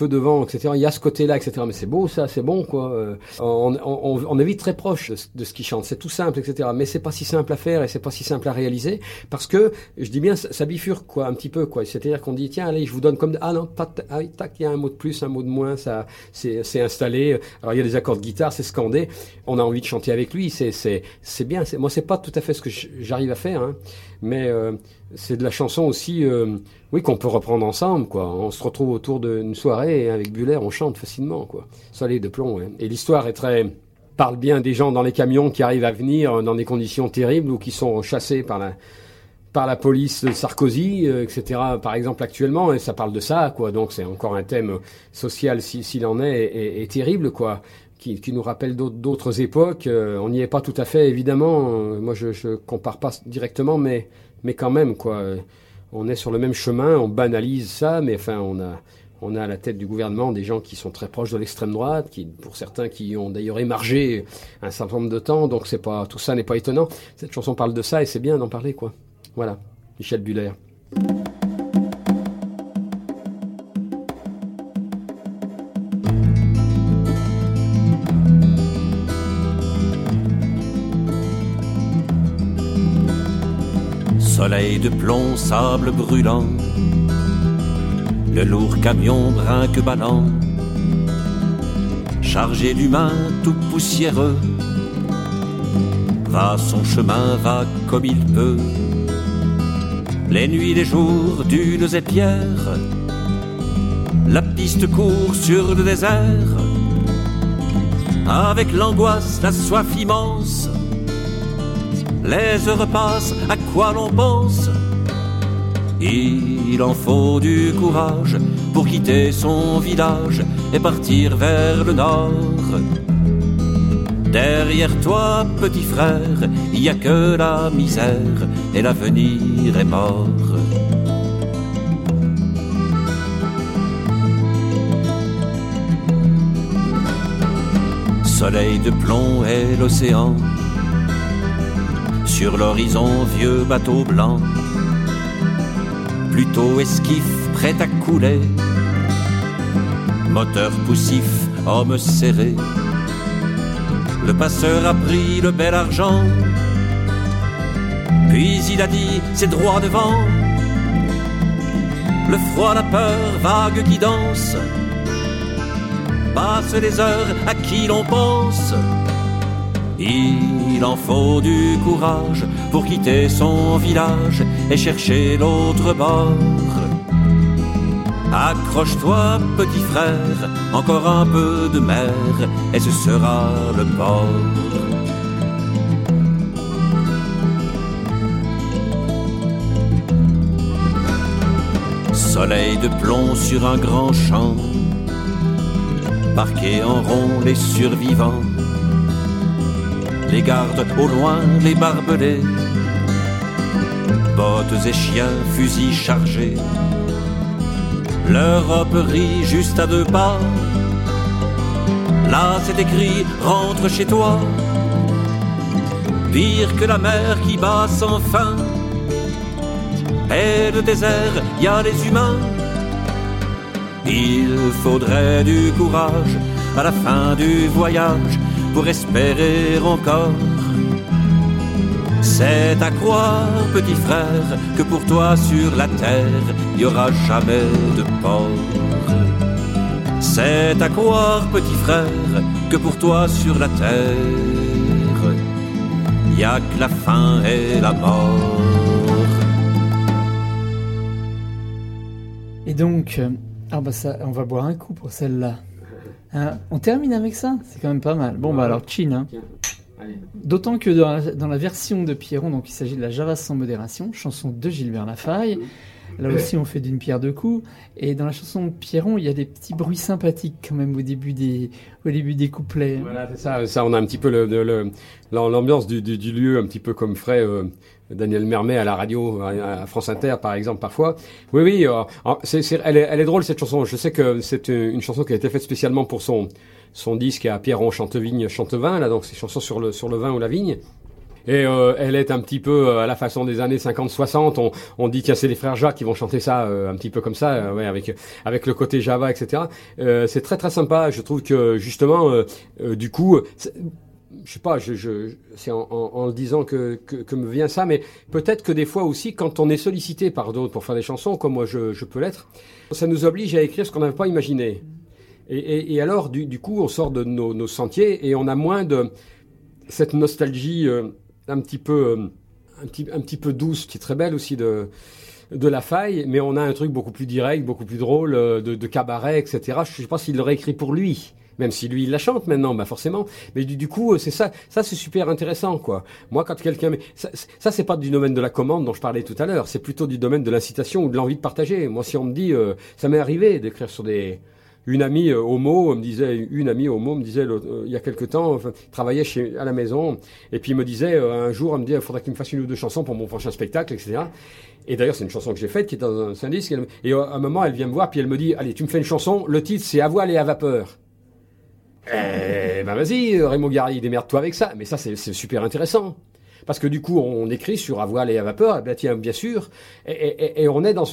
feu de vent, etc. Il y a ce côté-là, etc. Mais c'est beau, ça, c'est bon, quoi. On est vite très proche de ce qu'il chante. C'est tout simple, etc. Mais c'est pas si simple à faire et c'est pas si simple à réaliser parce que, je dis bien, ça bifurque, quoi, un petit peu, quoi. C'est-à-dire qu'on dit, tiens, allez, je vous donne comme, ah non, pas, ah, tac, il y a un mot de plus, un mot de moins, ça, c'est installé. Alors, il y a des accords de guitare, c'est scandé. On a envie de chanter avec lui, c'est bien. Moi, c'est pas tout à fait ce que j'arrive à faire, hein. Mais, c'est de la chanson aussi, oui, qu'on peut reprendre ensemble, quoi. On se retrouve autour d'une soirée et avec Buller, on chante facilement, quoi. Soleil de plomb, ouais. Et l'histoire parle bien des gens dans les camions qui arrivent à venir dans des conditions terribles ou qui sont chassés par la police de Sarkozy, etc. Par exemple actuellement, et ça parle de ça, quoi. Donc c'est encore un thème social s'il en est et terrible, quoi. Qui nous rappelle d'autres époques. On n'y est pas tout à fait, évidemment. Moi, je compare pas directement, mais quand même, quoi. On est sur le même chemin, on banalise ça, mais enfin, on a à la tête du gouvernement des gens qui sont très proches de l'extrême droite, pour certains qui ont d'ailleurs émargé un certain nombre de temps, donc tout ça n'est pas étonnant. Cette chanson parle de ça et c'est bien d'en parler, quoi. Voilà, Michel Buller.
Soleil de plomb, sable brûlant, le lourd camion brinque ballant, chargé d'humains tout poussiéreux, va son chemin, va comme il peut. Les nuits, les jours, dunes et pierres, la piste court sur le désert, avec l'angoisse, la soif immense. Les heures passent, à quoi l'on pense? Il en faut du courage pour quitter son village et partir vers le nord. Derrière toi, petit frère, il n'y a que la misère et l'avenir est mort. Soleil de plomb et l'océan, sur l'horizon, vieux bateau blanc, plutôt esquif, prêt à couler, moteur poussif, homme serré. Le passeur a pris le bel argent, puis il a dit c'est droit devant. Le froid, la peur, vague qui danse, passe les heures à qui l'on pense. Il en faut du courage pour quitter son village et chercher l'autre bord. Accroche-toi, petit frère, encore un peu de mer et ce sera le port. Soleil de plomb sur un grand champ, parqués en rond les survivants. Les gardes au loin, les barbelés, bottes et chiens, fusils chargés. L'Europe rit juste à 2 pas. Là c'est écrit, rentre chez toi. Pire que la mer qui bat sans fin. Et le désert, y a les humains. Il faudrait du courage à la fin du voyage pour espérer encore. C'est à croire, petit frère, que pour toi sur la terre, il n'y aura jamais de port. C'est à croire, petit frère, que pour toi sur la terre, il n'y a que la faim et la mort.
Et donc, on va boire un coup pour celle-là. Hein, on termine avec ça, c'est quand même pas mal. Bon, alors, chin, hein. D'autant que dans la version de Pierron, donc il s'agit de la Java sans modération, chanson de Gilbert Lafaille. Là aussi, on fait d'une pierre deux coups. Et dans la chanson de Pierron, il y a des petits bruits sympathiques quand même au début des couplets.
Voilà, c'est ça. On a un petit peu l'ambiance du lieu, un petit peu comme ferait Daniel Mermet à la radio, à France Inter, par exemple, parfois. Oui, elle est drôle cette chanson. Je sais que c'est une chanson qui a été faite spécialement pour son disque à Pierron Chantevigne Chantevin, là, donc c'est une chanson sur le vin ou la vigne. Et elle est un petit peu à la façon des années 50-60. On dit tiens, c'est les frères Jacques qui vont chanter ça un petit peu comme ça, ouais, avec le côté Java, etc. C'est très très sympa. Je trouve que justement, du coup, je sais pas, c'est en le disant que me vient ça, mais peut-être que des fois aussi, quand on est sollicité par d'autres pour faire des chansons, comme moi je peux l'être, ça nous oblige à écrire ce qu'on n'avait pas imaginé. Et alors, du coup, on sort de nos sentiers et on a moins de cette nostalgie un petit peu douce, qui est très belle aussi de La Faille, mais on a un truc beaucoup plus direct, beaucoup plus drôle, de cabaret, etc. Je sais pas s'il l'aurait écrit pour lui, même si lui il la chante maintenant, bah forcément. Mais du coup, c'est ça c'est super intéressant, quoi. Moi, quand quelqu'un, ça c'est pas du domaine de la commande dont je parlais tout à l'heure, c'est plutôt du domaine de l'incitation ou de l'envie de partager. Moi, si on me dit, ça m'est arrivé d'écrire sur une amie homo me disait il y a quelque temps, enfin, travaillait à la maison, et puis il me disait un jour, elle me dit il faudrait qu'il me fasse 1 ou 2 chansons pour mon prochain spectacle, etc. Et d'ailleurs c'est une chanson que j'ai faite qui est dans un disque, et à un moment elle vient me voir puis elle me dit allez, tu me fais une chanson, le titre c'est À voile et à vapeur. Ben vas-y Raymond Gary, démerde-toi avec ça. Mais ça c'est super intéressant. Parce que du coup, on écrit sur À voile et à vapeur, ben tiens, bien sûr, et on est dans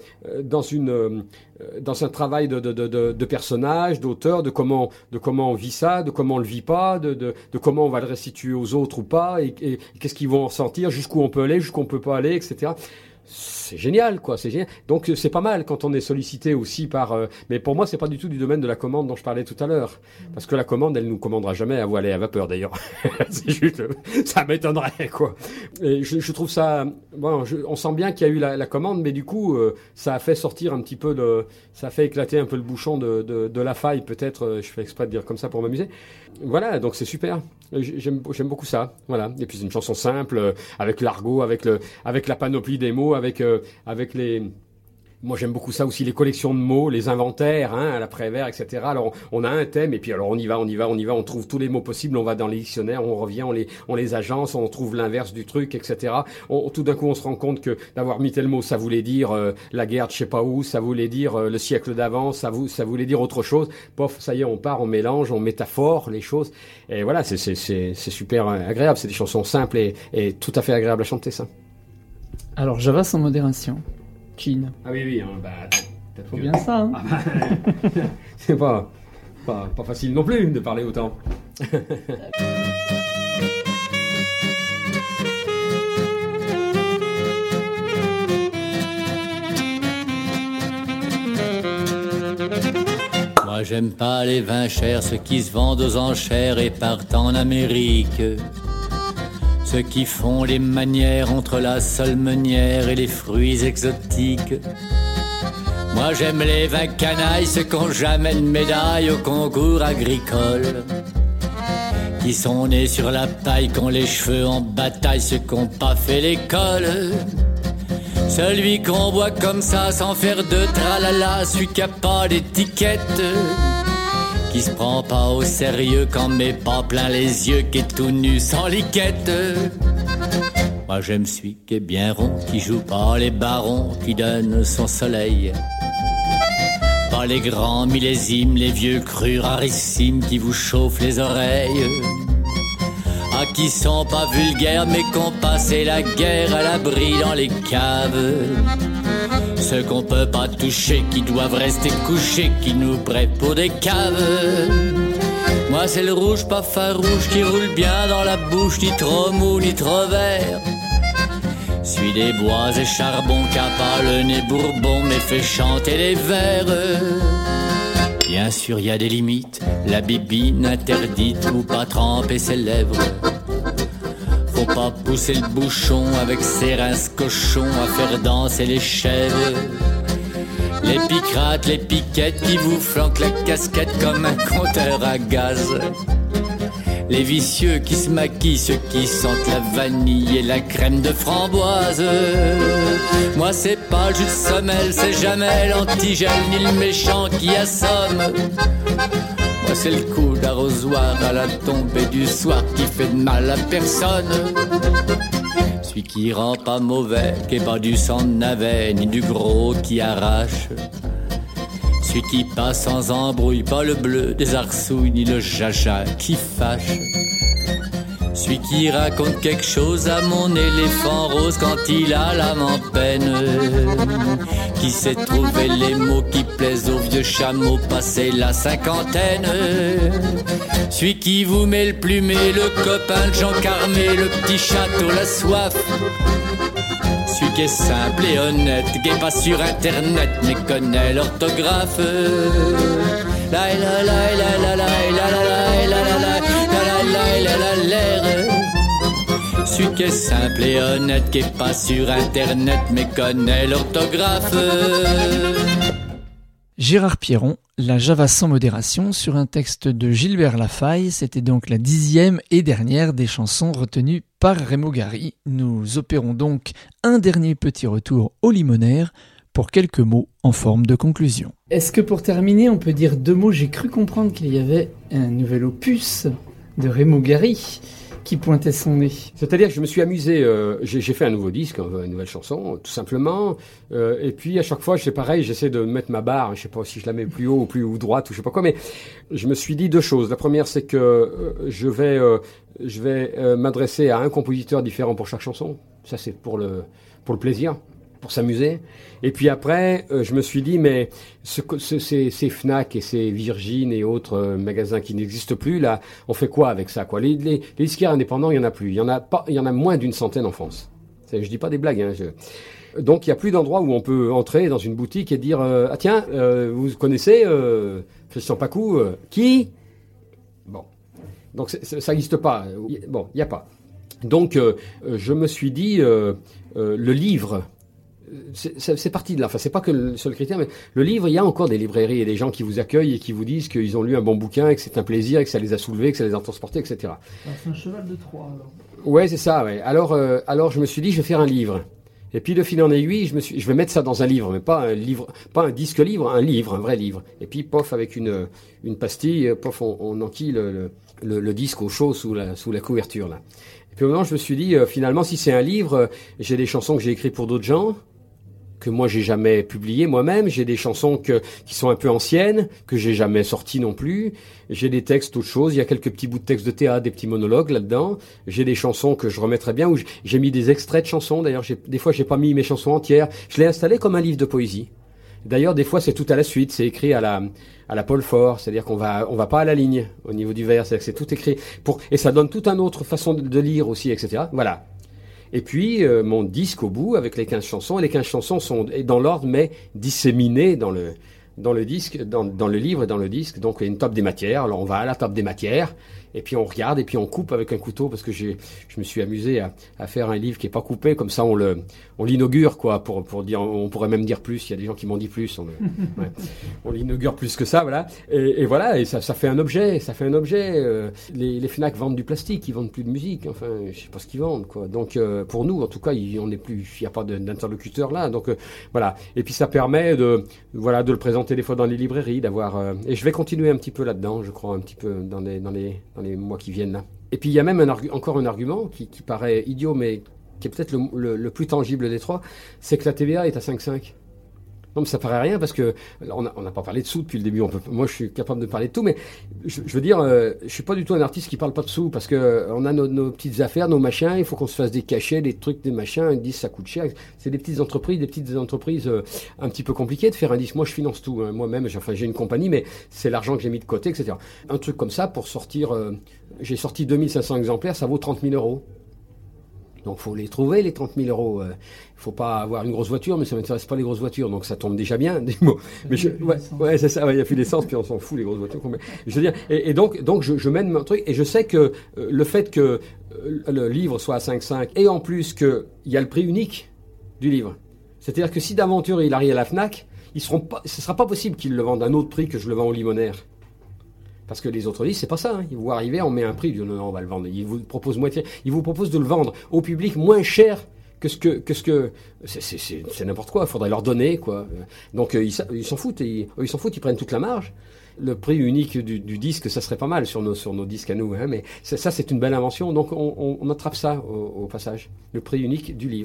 un travail de personnage, d'auteur, de comment on vit ça, de comment on le vit pas, de comment on va le restituer aux autres ou pas, et qu'est-ce qu'ils vont en sentir, jusqu'où on peut aller, jusqu'où on peut pas aller, etc. C'est génial, quoi, c'est génial. Donc c'est pas mal quand on est sollicité aussi par... mais pour moi, c'est pas du tout du domaine de la commande dont je parlais tout à l'heure. Parce que la commande, elle nous commandera jamais à voile et à vapeur, d'ailleurs. C'est juste... ça m'étonnerait, quoi. Et je trouve ça... Bon, on sent bien qu'il y a eu la commande, mais du coup, ça a fait sortir un petit peu ça a fait éclater un peu le bouchon de La Faille, peut-être. Je fais exprès de dire comme ça pour m'amuser. Voilà, donc c'est super. J'aime beaucoup ça. Voilà. Et puis c'est une chanson simple, avec l'argot, avec la panoplie des mots, avec les... Moi, j'aime beaucoup ça aussi, les collections de mots, les inventaires, à l'après-vers, etc. Alors, on a un thème, et puis alors on y va, on trouve tous les mots possibles, on va dans les dictionnaires, on revient, on les agence, on trouve l'inverse du truc, etc. Tout d'un coup, on se rend compte que d'avoir mis tel mot, ça voulait dire la guerre de je sais pas où, ça voulait dire le siècle d'avant, ça voulait dire autre chose. Pof, ça y est, on part, on mélange, on métaphore les choses. Et voilà, c'est super agréable, c'est des chansons simples et tout à fait agréable à chanter, ça.
Alors, Java sans modération. Chin.
Ah oui, bah attends.
Faut bien ça, hein.
Ah bah, c'est pas facile non plus de parler autant.
Moi j'aime pas les vins chers, ceux qui se vendent aux enchères et partent en Amérique. Ceux qui font les manières entre la solmenière et les fruits exotiques. Moi j'aime les vins canailles, ceux qui n'ont jamais de médaille au concours agricole. Qui sont nés sur la paille, qui ont les cheveux en bataille, ceux qui n'ont pas fait l'école. Celui qu'on boit comme ça sans faire de tralala, celui qui a pas d'étiquette. Qui se prend pas au sérieux quand met pas plein les yeux, qui est tout nu sans liquette. Moi j'aime celui qui est bien rond, qui joue pas les barons, qui donne son soleil. Pas les grands millésimes, les vieux crus rarissimes qui vous chauffent les oreilles. Ah, qui sont pas vulgaires mais qu'ont passé la guerre à l'abri dans les caves. Ceux qu'on peut pas toucher, qui doivent rester couchés, qui nous prêtent pour des caves. Moi c'est le rouge pas farouche qui roule bien dans la bouche, ni trop mou ni trop vert. Suis des bois et charbon, qui a pas le nez bourbon mais fait chanter les vers. Bien sûr y a des limites, la bibine interdite ou pas tremper ses lèvres. Faut pas pousser le bouchon avec ses rinces cochons à faire danser les chèvres. Les picrates, les piquettes qui vous flanquent la casquette comme un compteur à gaz. Les vicieux qui se maquillent, ceux qui sentent la vanille et la crème de framboise. Moi c'est pas le jus de semelle, c'est jamais l'antigel ni le méchant qui assomme. Moi c'est le coup d'arrosoir à la tombée du soir qui fait de mal à personne. Celui qui rend pas mauvais, qui est pas du sang de navet ni du gros qui arrache. Celui qui passe sans embrouille, pas le bleu des arsouilles ni le jaja qui fâche. Celui qui raconte quelque chose à mon éléphant rose quand il a l'âme en peine, qui sait trouver les mots qui plaisent aux vieux chameaux passé la cinquantaine. Celui qui vous met le plumet, le copain de Jean Carmé, le petit château, la soif. Celui qui est simple et honnête, qui est pas sur internet mais connaît l'orthographe. La la la la la la la la la la la la. Celui qui est simple et honnête, qui est pas sur internet mais connaît l'orthographe.
Gérard Pierron, La Java sans modération, sur un texte de Gilbert Lafaille. C'était donc la 10e et dernière des chansons retenues par Raymond Gary. Nous opérons donc un dernier petit retour au Limonaire pour quelques mots en forme de conclusion. Est-ce que pour terminer, on peut dire 2 mots? J'ai cru comprendre qu'il y avait un nouvel opus de Raymond Gary qui pointait son nez.
C'est-à-dire que je me suis amusé, j'ai fait un nouveau disque, une nouvelle chanson, tout simplement, et puis à chaque fois, c'est pareil, j'essaie de mettre ma barre, je sais pas si je la mets plus haut ou plus droite ou je sais pas quoi, mais je me suis dit 2 choses. La première, c'est que je vais m'adresser à un compositeur différent pour chaque chanson. Ça, c'est pour le plaisir, pour s'amuser. Et puis après, je me suis dit, mais ces Fnac et ces Virgin et autres magasins qui n'existent plus, là, on fait quoi avec ça, quoi? Les disquaires indépendants, il y en a plus. Il y en a moins d'1 centaine en France. Je dis pas des blagues, hein. Donc, il y a plus d'endroits où on peut entrer dans une boutique et dire, ah tiens, vous connaissez Christian Pacou, qui? Bon. Donc, ça n'existe pas. Bon, il n'y a pas. Donc, je me suis dit, le livre, c'est parti de là. Enfin, c'est pas que le seul critère, mais le livre, il y a encore des librairies et des gens qui vous accueillent et qui vous disent qu'ils ont lu un bon bouquin et que c'est un plaisir et que ça les a soulevés, que ça les a transportés, etc.
Alors, c'est un cheval de Troie, alors.
Ouais, c'est ça, ouais. Alors, je me suis dit, je vais faire un livre. Et puis, de fil en aiguille, je vais mettre ça dans un livre, mais pas un livre, pas un disque livre, un livre, un vrai livre. Et puis, pof, avec une pastille, pof, on enquille le disque au chaud sous la couverture, là. Et puis, au moment, je me suis dit, finalement, si c'est un livre, j'ai des chansons que j'ai écrites pour d'autres gens, que moi j'ai jamais publié moi-même, j'ai des chansons qui sont un peu anciennes, que j'ai jamais sorties non plus, j'ai des textes, autre chose, il y a quelques petits bouts de textes de théâtre, des petits monologues là-dedans, j'ai des chansons que je remettrais bien, où j'ai mis des extraits de chansons, d'ailleurs des fois j'ai pas mis mes chansons entières, je l'ai installé comme un livre de poésie. D'ailleurs des fois c'est tout à la suite, c'est écrit à la Paul Fort, c'est-à-dire qu'on va pas à la ligne au niveau du vers, c'est-à-dire que c'est tout écrit, et ça donne toute une autre façon de lire aussi, etc. Voilà. Et puis, mon disque au bout, avec les 15 chansons. Et les 15 chansons sont dans l'ordre, mais disséminées dans le disque, dans le livre et dans le disque. Donc, il y a une table des matières. Alors, on va à la table des matières. Et puis, on regarde. Et puis, on coupe avec un couteau. Parce que je me suis amusé à faire un livre qui est pas coupé. Comme ça, on l'inaugure, quoi. Pour dire, on pourrait même dire plus. Il y a des gens qui m'ont dit plus. On l'inaugure plus que ça, voilà. Et voilà. Et ça fait un objet. Ça fait un objet. Les Fnac vendent du plastique. Ils vendent plus de musique. Enfin, je sais pas ce qu'ils vendent, quoi. Donc, pour nous, en tout cas, il y a pas d'interlocuteur là. Donc, voilà. Et puis, ça permet de le présenter des fois dans les librairies, d'avoir, et je vais continuer un petit peu là-dedans, je crois, un petit peu dans les mois qui viennent là. Et puis il y a même encore un argument qui paraît idiot, mais qui est peut-être le plus tangible des 3, c'est que la TVA est à 5,5. Non, mais ça paraît rien parce que on n'a pas parlé de sous depuis le début. Moi, je suis capable de parler de tout, mais je veux dire, je suis pas du tout un artiste qui parle pas de sous parce que on a nos petites affaires, nos machins. Il faut qu'on se fasse des cachets, des trucs, des machins. Un disque, ça coûte cher. C'est des petites entreprises un petit peu compliquées de faire un disque. Moi, je finance tout moi-même. J'ai une compagnie, mais c'est l'argent que j'ai mis de côté, etc. Un truc comme ça pour sortir. J'ai sorti 2500 exemplaires, ça vaut 30 000 euros. Donc, faut les trouver, les 30 000 euros. Faut pas avoir une grosse voiture, mais ça m'intéresse pas les grosses voitures, donc ça tombe déjà bien. Mais c'est ça, il y a plus d'essence, puis on s'en fout, les grosses voitures. Je veux dire, et donc je mène mon truc, et je sais que le fait que le livre soit à 5,5, et en plus qu'il y a le prix unique du livre. C'est-à-dire que si d'aventure il arrive à la Fnac, ce sera pas possible qu'ils le vendent à un autre prix que je le vends au Limonaire. Parce que les autres disent, c'est pas ça. Ils vont arriver, on met un prix, non, on va le vendre. Ils vous proposent moitié. Ils vous proposent de le vendre au public moins cher que ce que c'est n'importe quoi. Il faudrait leur donner, quoi. Donc ils s'en foutent. Ils s'en foutent. Ils prennent toute la marge. Le prix unique du disque, ça serait pas mal sur nos disques à nous, hein. Mais ça, c'est une belle invention. Donc on attrape ça au passage. Le prix unique du livre.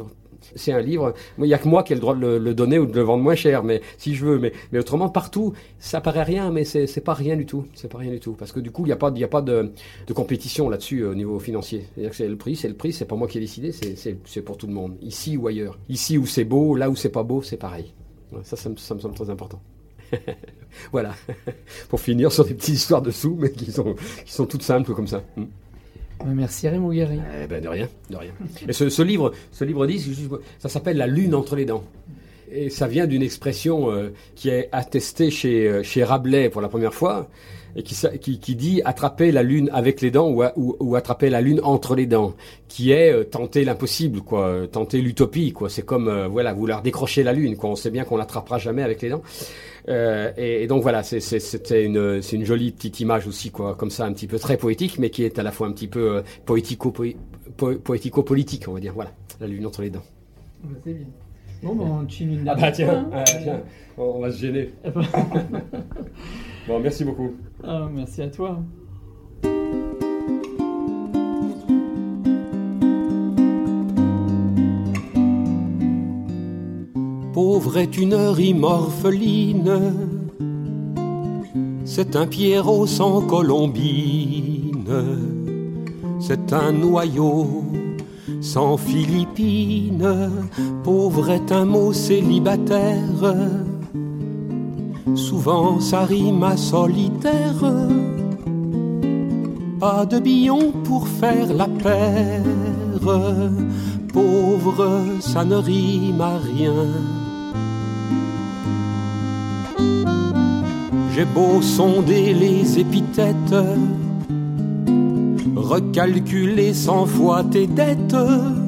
C'est un livre, il n'y a que moi qui ai le droit de le donner ou de le vendre moins cher, mais si je veux. Mais autrement, partout, ça paraît rien, mais c'est pas rien du tout. C'est pas rien du tout. Parce que du coup, il n'y a pas de compétition là-dessus au niveau financier. C'est-à-dire que c'est le prix, c'est pas moi qui ai décidé, c'est pour tout le monde. Ici ou ailleurs. Ici où c'est beau, là où c'est pas beau, c'est pareil. Ça me semble très important. Voilà. Pour finir sur des petites histoires de sous, mais qui sont toutes simples comme ça.
Merci Raymond Gary.
De rien. Et ce livre dit, ça s'appelle La lune entre les dents. Et ça vient d'une expression qui est attestée chez Rabelais pour la première fois, et qui dit attraper la lune avec les dents ou attraper la lune entre les dents, qui est tenter l'impossible, quoi, tenter l'utopie, quoi. C'est comme vouloir décrocher la lune, quoi. On sait bien qu'on l'attrapera jamais avec les dents. Et donc voilà, c'est une jolie petite image aussi, quoi, comme ça, un petit peu très poétique, mais qui est à la fois un petit peu poético-politique, on va dire. Voilà, la lune entre les dents.
C'est bien. Bon, on chine une
tiens, on va se gêner. Bon, merci beaucoup.
Merci à toi.
Pauvre est une rime orpheline, c'est un Pierrot sans colombine, c'est un noyau sans Philippines. Pauvre est un mot célibataire, souvent ça rime à solitaire. Pas de billon pour faire la paire. Pauvre, ça ne rime à rien. J'ai beau sonder les épithètes, recalculer 100 fois tes dettes,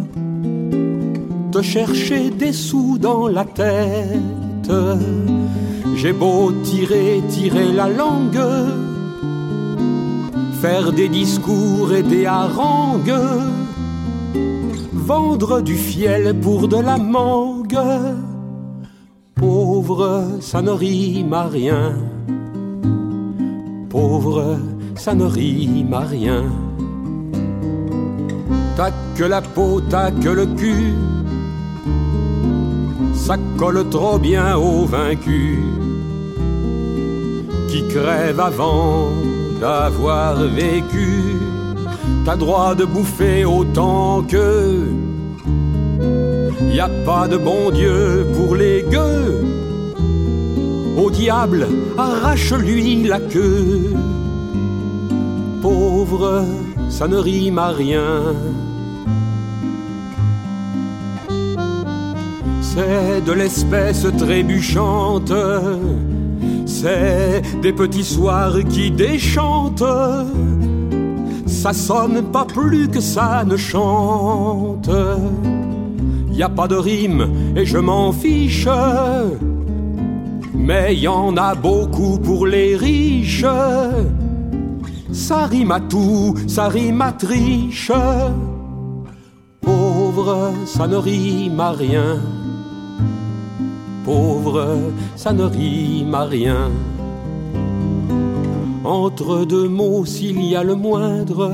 te chercher des sous dans la tête. J'ai beau tirer la langue, faire des discours et des harangues, vendre du fiel pour de la mangue. Pauvre, ça ne rime à rien. Pauvre, ça ne rime à rien. T'as que la peau, t'as que le cul, ça colle trop bien au vaincu, qui crève avant d'avoir vécu. T'as droit de bouffer autant qu'eux, y a pas de bon Dieu pour les gueux. Au diable, arrache-lui la queue. Pauvre, ça ne rime à rien. C'est de l'espèce trébuchante, c'est des petits soirs qui déchantent. Ça sonne pas plus que ça ne chante. Y a pas de rime et je m'en fiche, mais y en a beaucoup pour les riches. Ça rime à tout, ça rime à triche. Pauvre, ça ne rime à rien. Pauvre, ça ne rime à rien. Entre deux mots, s'il y a le moindre,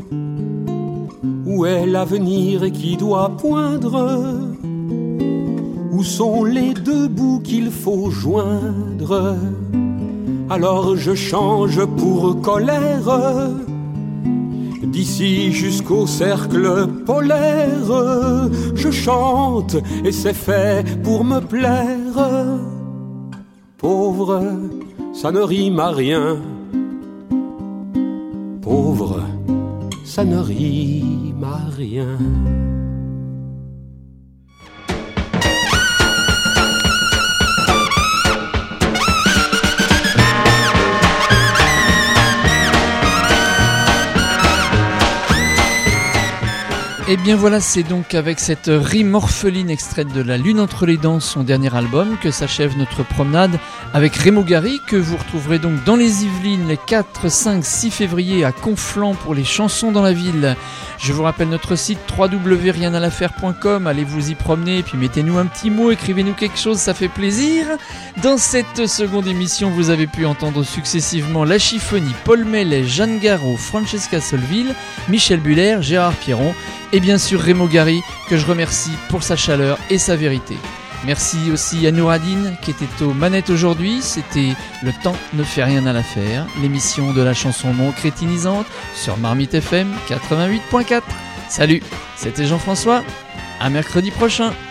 où est l'avenir et qui doit poindre? Où sont les deux bouts qu'il faut joindre? Alors je change pour colère, d'ici jusqu'au cercle polaire. Je chante et c'est fait pour me plaire. Pauvre, ça ne rime à rien. Pauvre, ça ne rime à rien.
Et bien voilà, c'est donc avec cette rime orpheline extraite de La Lune entre les dents, son dernier album, que s'achève notre promenade avec Raymond Gary, que vous retrouverez donc dans les Yvelines les 4, 5, 6 février à Conflans pour les chansons dans la ville. Je vous rappelle notre site www.rienalafaire.com, allez vous y promener et puis mettez-nous un petit mot, écrivez-nous quelque chose, ça fait plaisir. Dans cette seconde émission, vous avez pu entendre successivement La Chiffonie, Paul Mellet, Jeanne Garraud, Francesca Solville, Michel Buller, Gérard Pierron et bien sûr Rémo Gary, que je remercie pour sa chaleur et sa vérité. Merci aussi à Nouradine qui était aux manettes aujourd'hui. C'était Le temps ne fait rien à l'affaire, l'émission de la chanson non crétinisante sur Marmite FM 88.4. Salut, c'était Jean-François, à mercredi prochain.